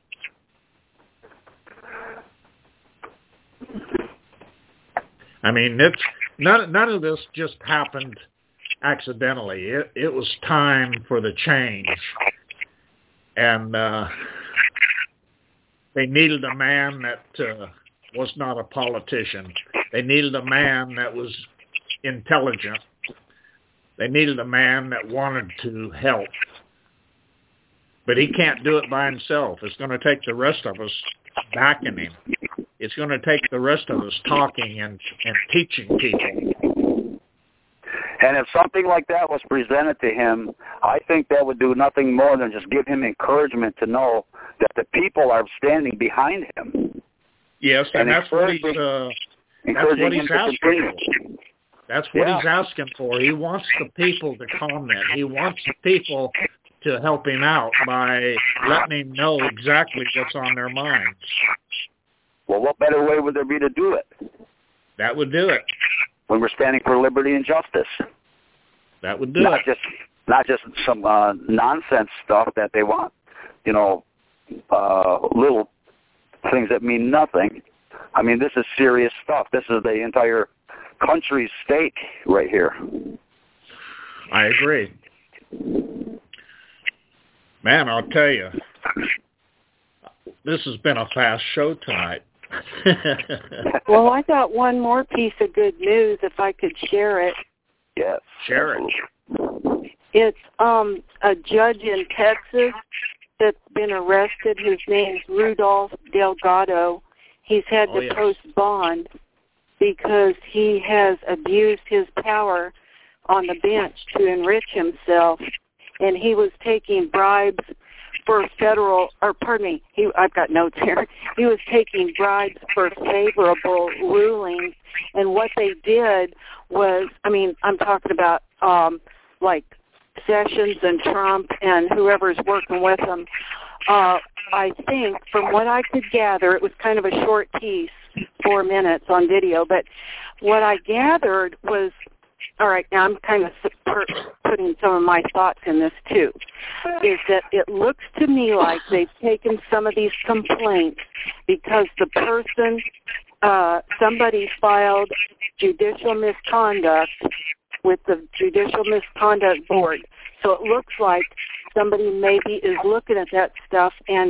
Speaker 5: I mean, it's none, none of this just happened accidentally. It, it was time for the change. And uh, they needed a man that uh, was not a politician. They needed a man that was intelligent. They needed a man that wanted to help. But he can't do it by himself. It's going to take the rest of us backing him. It's going to take the rest of us talking and, and teaching people.
Speaker 2: And if something like that was presented to him, I think that would do nothing more than just give him encouragement to know that the people are standing behind him.
Speaker 5: Yes, and, and that's what he's uh, that's what he's asking for. That's what yeah. he's asking for. He wants the people to comment. He wants the people to help him out by letting him know exactly what's on their minds.
Speaker 2: Well, what better way would there be to do it?
Speaker 5: That would do it.
Speaker 2: When we're standing for liberty and justice.
Speaker 5: That would do
Speaker 2: not
Speaker 5: it.
Speaker 2: Just, not just some uh, nonsense stuff that they want, you know, uh, little things that mean nothing. I mean, this is serious stuff. This is the entire country's stake right here.
Speaker 5: I agree. Man, I'll tell you, this has been a fast show tonight.
Speaker 3: Well, I got one more piece of good news, if I could share it.
Speaker 2: Yes.
Speaker 5: Share it.
Speaker 3: It's um, a judge in Texas that's been arrested. His name's Rudolph Delgado. He's had
Speaker 5: oh,
Speaker 3: to
Speaker 5: yes.
Speaker 3: post bond because he has abused his power on the bench to enrich himself, and he was taking bribes for federal, or pardon me, he, I've got notes here. He was taking bribes for favorable rulings, and what they did was, I mean, I'm talking about um, like Sessions and Trump and whoever's working with them. Uh, I think, from what I could gather, it was kind of a short piece, four minutes on video, but what I gathered was, all right, now I'm kind of putting some of my thoughts in this too, is that it looks to me like they've taken some of these complaints because the person, uh, somebody filed judicial misconduct with the Judicial Misconduct Board. So it looks like somebody maybe is looking at that stuff, and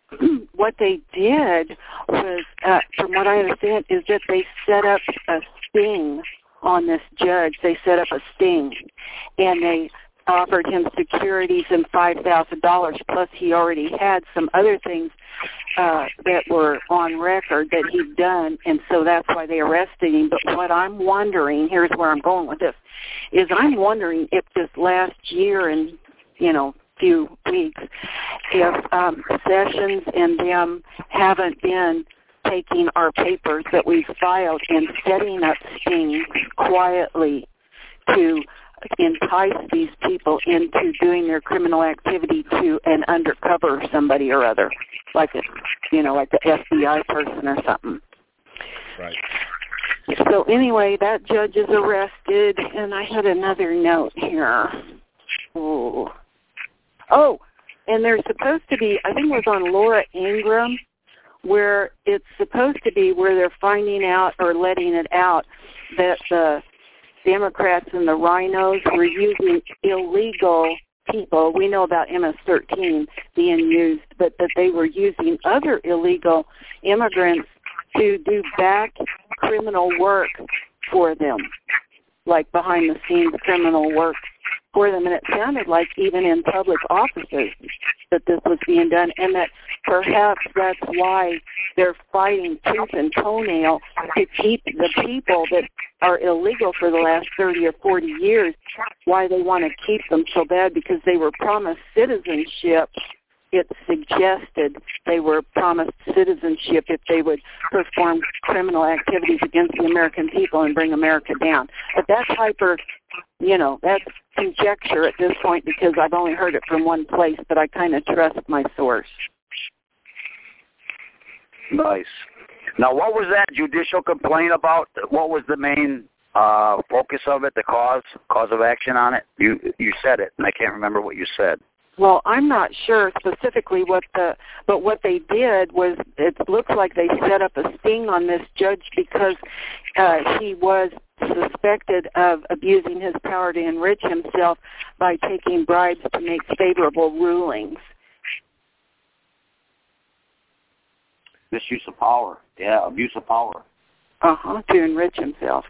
Speaker 3: what they did was, uh, from what I understand, is that they set up a sting on this judge. They set up a sting, and they offered him securities and five thousand dollars, plus he already had some other things uh, that were on record that he'd done, and so that's why they arrested him. But what I'm wondering, here's where I'm going with this, is I'm wondering if this last year and, you know, few weeks, if um, Sessions and them haven't been taking our papers that we've filed and setting up stings quietly to entice these people into doing their criminal activity to an undercover somebody or other, like a, you know, like the F B I person or something.
Speaker 5: Right.
Speaker 3: So anyway, that judge is arrested, and I had another note here. Oh, oh, and there's supposed to be, I think it was on Laura Ingraham, where it's supposed to be where they're finding out or letting it out that the Democrats and the rhinos were using illegal people. We know about M S thirteen being used, but that they were using other illegal immigrants to do back criminal work for them, like behind-the-scenes criminal work for them. And it sounded like even in public offices that this was being done, and that perhaps that's why they're fighting tooth and toenail to keep the people that are illegal for the last thirty or forty years, why they want to keep them so bad, because they were promised citizenship. It suggested they were promised citizenship if they would perform criminal activities against the American people and bring America down. But that's hyper, you know, that's conjecture at this point, because I've only heard it from one place, but I kind of trust my source.
Speaker 2: Nice. Now, what was that judicial complaint about? What was the main uh, focus of it, the cause, cause of action on it? You you said it, and I can't remember what you said.
Speaker 3: Well, I'm not sure specifically what the, but what they did was, it looks like they set up a sting on this judge because uh, he was suspected of abusing his power to enrich himself by taking bribes to make favorable rulings.
Speaker 2: Misuse of power. Yeah, abuse of power.
Speaker 3: Uh-huh, to enrich himself.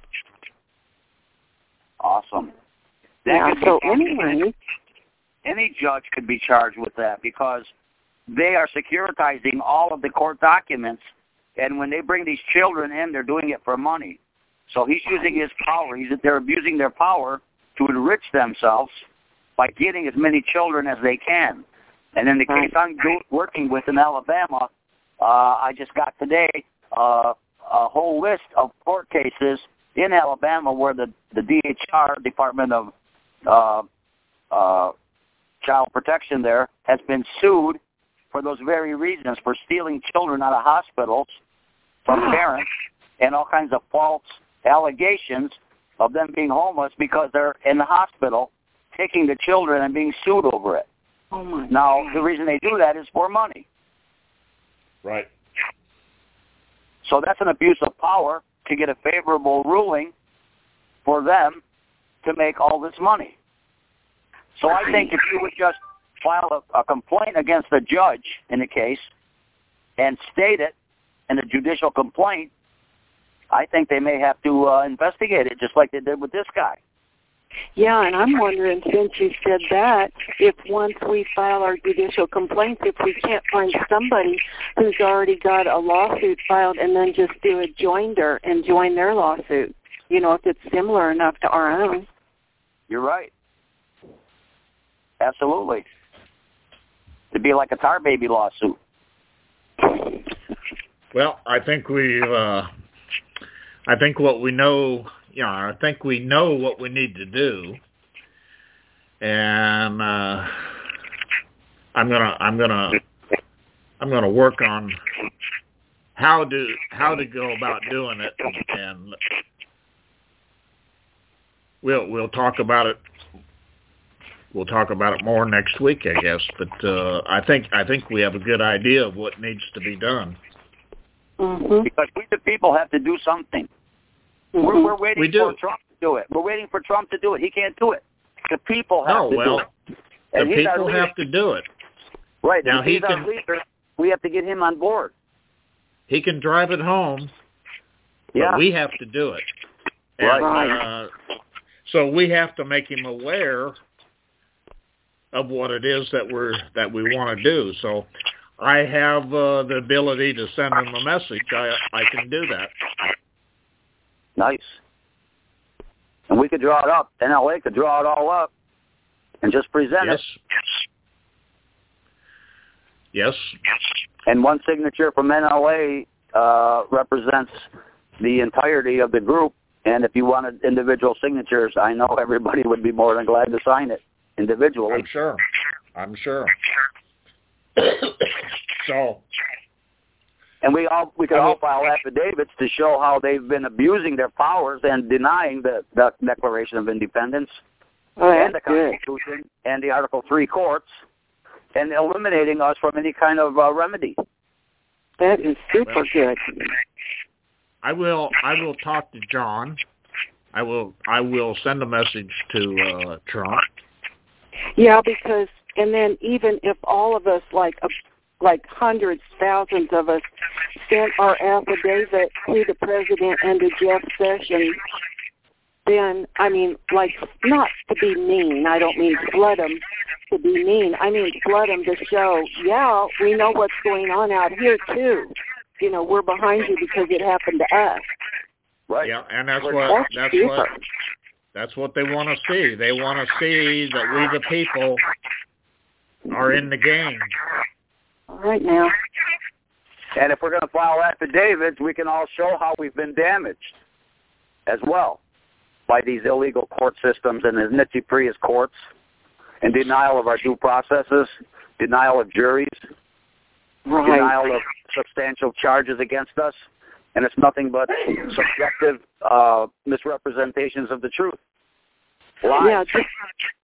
Speaker 2: Awesome. That
Speaker 3: Yeah,
Speaker 2: could
Speaker 3: so
Speaker 2: be-
Speaker 3: anyway...
Speaker 2: Any judge could be charged with that because they are securitizing all of the court documents, and when they bring these children in, they're doing it for money. So he's using his power. He's, they're abusing their power to enrich themselves by getting as many children as they can. And in the case I'm do, working with in Alabama, uh, I just got today uh, a whole list of court cases in Alabama where the, the D H R, Department of uh, uh, Child Protection there, has been sued for those very reasons, for stealing children out of hospitals from parents and all kinds of false allegations of them being homeless because they're in the hospital taking the children and being sued over it.
Speaker 3: Oh my
Speaker 2: Now,
Speaker 3: God.
Speaker 2: the reason they do that is for money.
Speaker 5: Right.
Speaker 2: So that's an abuse of power to get a favorable ruling for them to make all this money. So I think if you would just file a, a complaint against the judge in the case and state it in a judicial complaint, I think they may have to uh, investigate it just like they did with this guy.
Speaker 3: Yeah, and I'm wondering, since you said that, if once we file our judicial complaints, if we can't find somebody who's already got a lawsuit filed and then just do a joinder and join their lawsuit, you know, if it's similar enough to our own.
Speaker 2: You're right. Absolutely. It'd be like a tar baby lawsuit.
Speaker 5: Well, I think we, uh, I think what we know, you know, I think we know what we need to do, and uh, I'm gonna, I'm gonna, I'm gonna work on how to how to go about doing it, and we'll we'll talk about it. We'll talk about it more next week, I guess. But uh, I think I think we have a good idea of what needs to be done.
Speaker 3: Mm-hmm.
Speaker 2: Because we the people have to do something.
Speaker 3: Mm-hmm.
Speaker 2: We're, we're waiting
Speaker 5: We do.
Speaker 2: for Trump to do it. We're waiting for Trump to do it. He can't do it. The people have
Speaker 5: No,
Speaker 2: to
Speaker 5: well,
Speaker 2: do it.
Speaker 5: the
Speaker 2: And he's our
Speaker 5: people
Speaker 2: leader.
Speaker 5: have to do it.
Speaker 2: Right.
Speaker 5: Now,
Speaker 2: If
Speaker 5: he
Speaker 2: he's
Speaker 5: can-
Speaker 2: our leader, we have to get him on board.
Speaker 5: He can drive it home,
Speaker 2: Yeah.
Speaker 5: but we have to do it. And,
Speaker 3: Right.
Speaker 5: uh, so we have to make him aware of what it is that we're that we want to do. So I have uh, the ability to send him a message. I I can do that.
Speaker 2: Nice. And we could draw it up. N L A could draw it all up and just present
Speaker 5: Yes.
Speaker 2: it.
Speaker 5: Yes.
Speaker 2: And one signature from N L A uh, represents the entirety of the group. And if you wanted individual signatures, I know everybody would be more than glad to sign it individually.
Speaker 5: I'm sure. I'm sure. So.
Speaker 2: And we all we could
Speaker 5: I
Speaker 2: all
Speaker 5: will-
Speaker 2: file affidavits to show how they've been abusing their powers and denying the, the Declaration of Independence
Speaker 3: Oh,
Speaker 2: and the
Speaker 3: that's good.
Speaker 2: Constitution and the Article three courts, and eliminating us from any kind of uh, remedy.
Speaker 3: That is super
Speaker 5: Well,
Speaker 3: good.
Speaker 5: I will I will talk to John. I will I will send a message to uh, Trump.
Speaker 3: Yeah, because, and then even if all of us, like uh, like hundreds, thousands of us, sent our affidavit to the president and to Jeff Sessions, then, I mean, like, not to be mean, I don't mean flood them to be mean, I mean flood them to show, yeah, we know what's going on out here, too. You know, we're behind you because it happened to us.
Speaker 2: Right.
Speaker 5: Yeah, and that's
Speaker 2: Well,
Speaker 5: what
Speaker 3: That's
Speaker 5: that's
Speaker 3: super.
Speaker 5: what that's what they want to see. They want to see that we the people are in the game.
Speaker 3: All right now.
Speaker 2: And if we're going to file affidavits, we can all show how we've been damaged as well by these illegal court systems and the Nitzy Prius courts, and denial of our due processes, denial of juries,
Speaker 3: Right.
Speaker 2: denial of substantial charges against us, and it's nothing but subjective uh, misrepresentations of the truth. Lies.
Speaker 3: Yeah, just,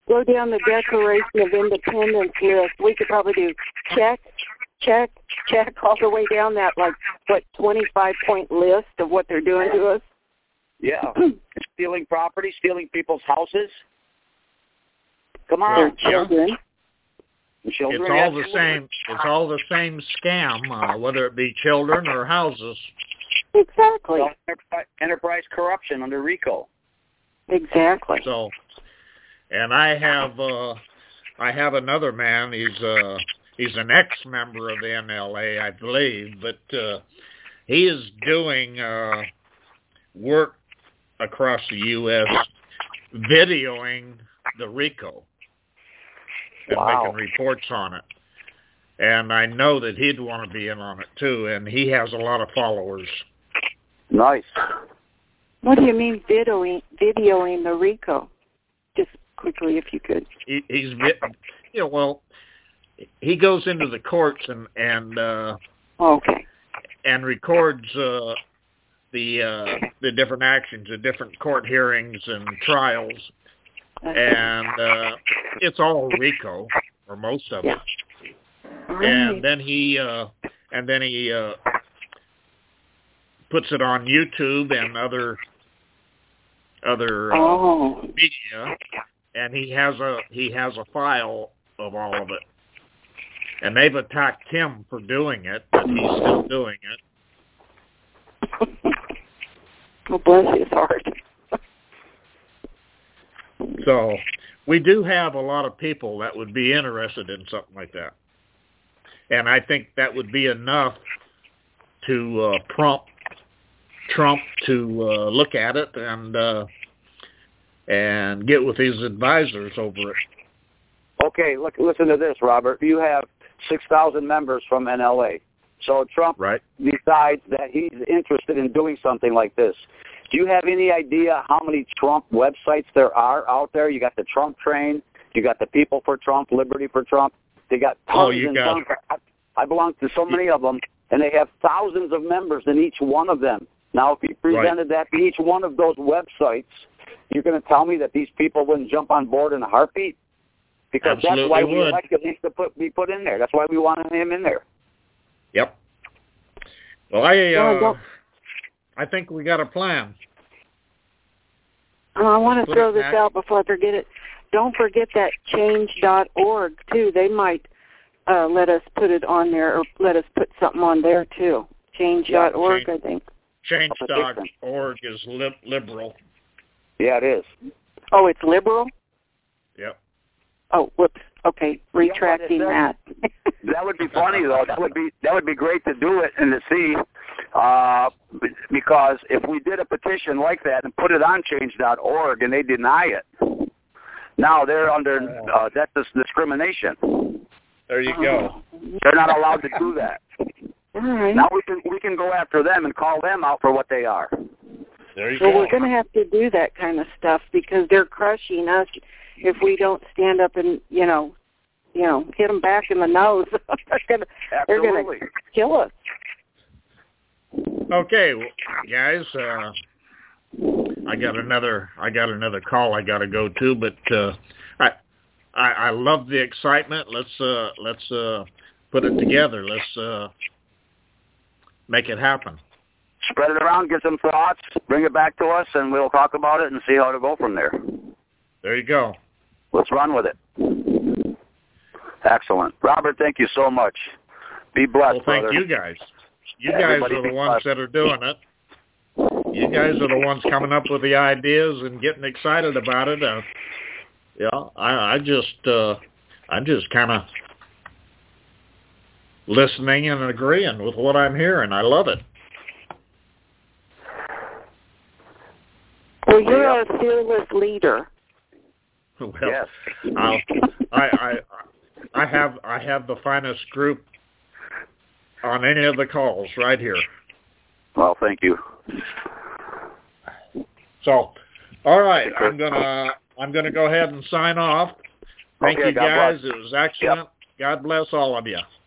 Speaker 3: go down the Declaration of Independence list. We could probably do check, check, check all the way down that, like, what, twenty-five point list of what they're doing to us.
Speaker 2: Yeah. Stealing property, stealing people's houses. Come on.
Speaker 3: Their children.
Speaker 2: Children,
Speaker 5: it's all the same. It's all the same scam, uh, whether it be children or houses.
Speaker 3: Exactly.
Speaker 2: Enterprise, enterprise corruption under RICO.
Speaker 3: Exactly.
Speaker 5: So, and I have, uh, I have another man. He's, uh, he's an ex-member of the N L A, I believe, but uh, he is doing uh, work across the U S videoing the RICO and
Speaker 2: Wow.
Speaker 5: making reports on it. And I know that he'd want to be in on it too, and he has a lot of followers.
Speaker 2: Nice.
Speaker 3: What do you mean videoing, videoing the RICO? Just quickly, if you could.
Speaker 5: He, he's, you know, well, he goes into the courts and and uh,
Speaker 3: Okay.
Speaker 5: and records uh, the uh, the different actions, the different court hearings and trials, and uh, it's all RICO or most of
Speaker 3: Yeah.
Speaker 5: it.
Speaker 3: All right.
Speaker 5: And then he uh, and then he uh, puts it on YouTube and other other uh,
Speaker 3: oh.
Speaker 5: media, and he has a he has a file of all of it. And they've attacked him for doing it, but he's still doing it.
Speaker 3: Well, bless his heart.
Speaker 5: So we do have a lot of people that would be interested in something like that. And I think that would be enough to uh, prompt Trump to uh, look at it and uh, and get with his advisors over it.
Speaker 2: Okay, look, listen to this, Robert. You have six thousand members from N L A. So Trump
Speaker 5: right.
Speaker 2: decides that he's interested in doing something like this. Do you have any idea how many Trump websites there are out there? You got the Trump Train. You got the People for Trump, Liberty for Trump. They got tons
Speaker 5: oh, you
Speaker 2: and
Speaker 5: got
Speaker 2: tons. I, I belong to so many of them, and they have thousands of members in each one of them. Now, if you presented
Speaker 5: right.
Speaker 2: that to each one of those websites, you're going to tell me that these people wouldn't jump on board in a heartbeat? Because
Speaker 5: Absolutely
Speaker 2: that's why we
Speaker 5: would.
Speaker 2: elected him to put, be put in there. That's why we wanted him in there.
Speaker 5: Yep. Well, I uh,
Speaker 3: Well,
Speaker 5: I think we got a plan.
Speaker 3: I want to
Speaker 5: Put
Speaker 3: throw
Speaker 5: it
Speaker 3: this
Speaker 5: back.
Speaker 3: out before I forget it. Don't forget that change dot org, too. They might uh, let us put it on there or let us put something on there, too. change dot org,
Speaker 5: Yeah,
Speaker 3: I think.
Speaker 5: change dot org is lib- liberal.
Speaker 2: Yeah, it is.
Speaker 3: Oh, it's liberal?
Speaker 5: Yep.
Speaker 3: Oh, whoops. Okay, retracting
Speaker 2: Yeah,
Speaker 3: that.
Speaker 2: That would be funny, though. That would be that would be great to do it and to see, uh, because if we did a petition like that and put it on change dot org and they deny it, now they're under uh, that's discrimination.
Speaker 5: There you go.
Speaker 2: They're not allowed to do that.
Speaker 3: All right.
Speaker 2: Now we can we can go after them and call them out for what they are.
Speaker 5: There you
Speaker 3: Well,
Speaker 5: go.
Speaker 3: we're going to have to do that kind of stuff because they're crushing us if we don't stand up and, you know, you know, hit them back in the nose. they're going to they're going to kill us.
Speaker 5: Okay, well, guys, uh, I got another I got another call I got to go to, but uh, I, I I love the excitement. Let's uh, let's uh, put it together. Let's uh, make it happen.
Speaker 2: Spread it around, get some thoughts, bring it back to us, and we'll talk about it and see how to go from there.
Speaker 5: There you go.
Speaker 2: Let's run with it. Excellent. Robert, thank you so much. Be blessed,
Speaker 5: Well, thank
Speaker 2: brother.
Speaker 5: you guys. You guys
Speaker 2: Everybody
Speaker 5: are the
Speaker 2: be
Speaker 5: ones
Speaker 2: blessed.
Speaker 5: that are doing it. You guys are the ones coming up with the ideas and getting excited about it. Uh, yeah, I, I just, uh, I'm just kind of listening and agreeing with what I'm hearing. I love it.
Speaker 3: Well, you're a fearless leader.
Speaker 5: Well,
Speaker 2: Yes.
Speaker 5: I'll, I, I, I have, I have the finest group on any of the calls right here.
Speaker 2: Well, thank you.
Speaker 5: So, all right, I'm gonna, I'm gonna go ahead and sign off. Thank
Speaker 2: Okay,
Speaker 5: you,
Speaker 2: God
Speaker 5: guys.
Speaker 2: bless.
Speaker 5: It was excellent. God bless all of you.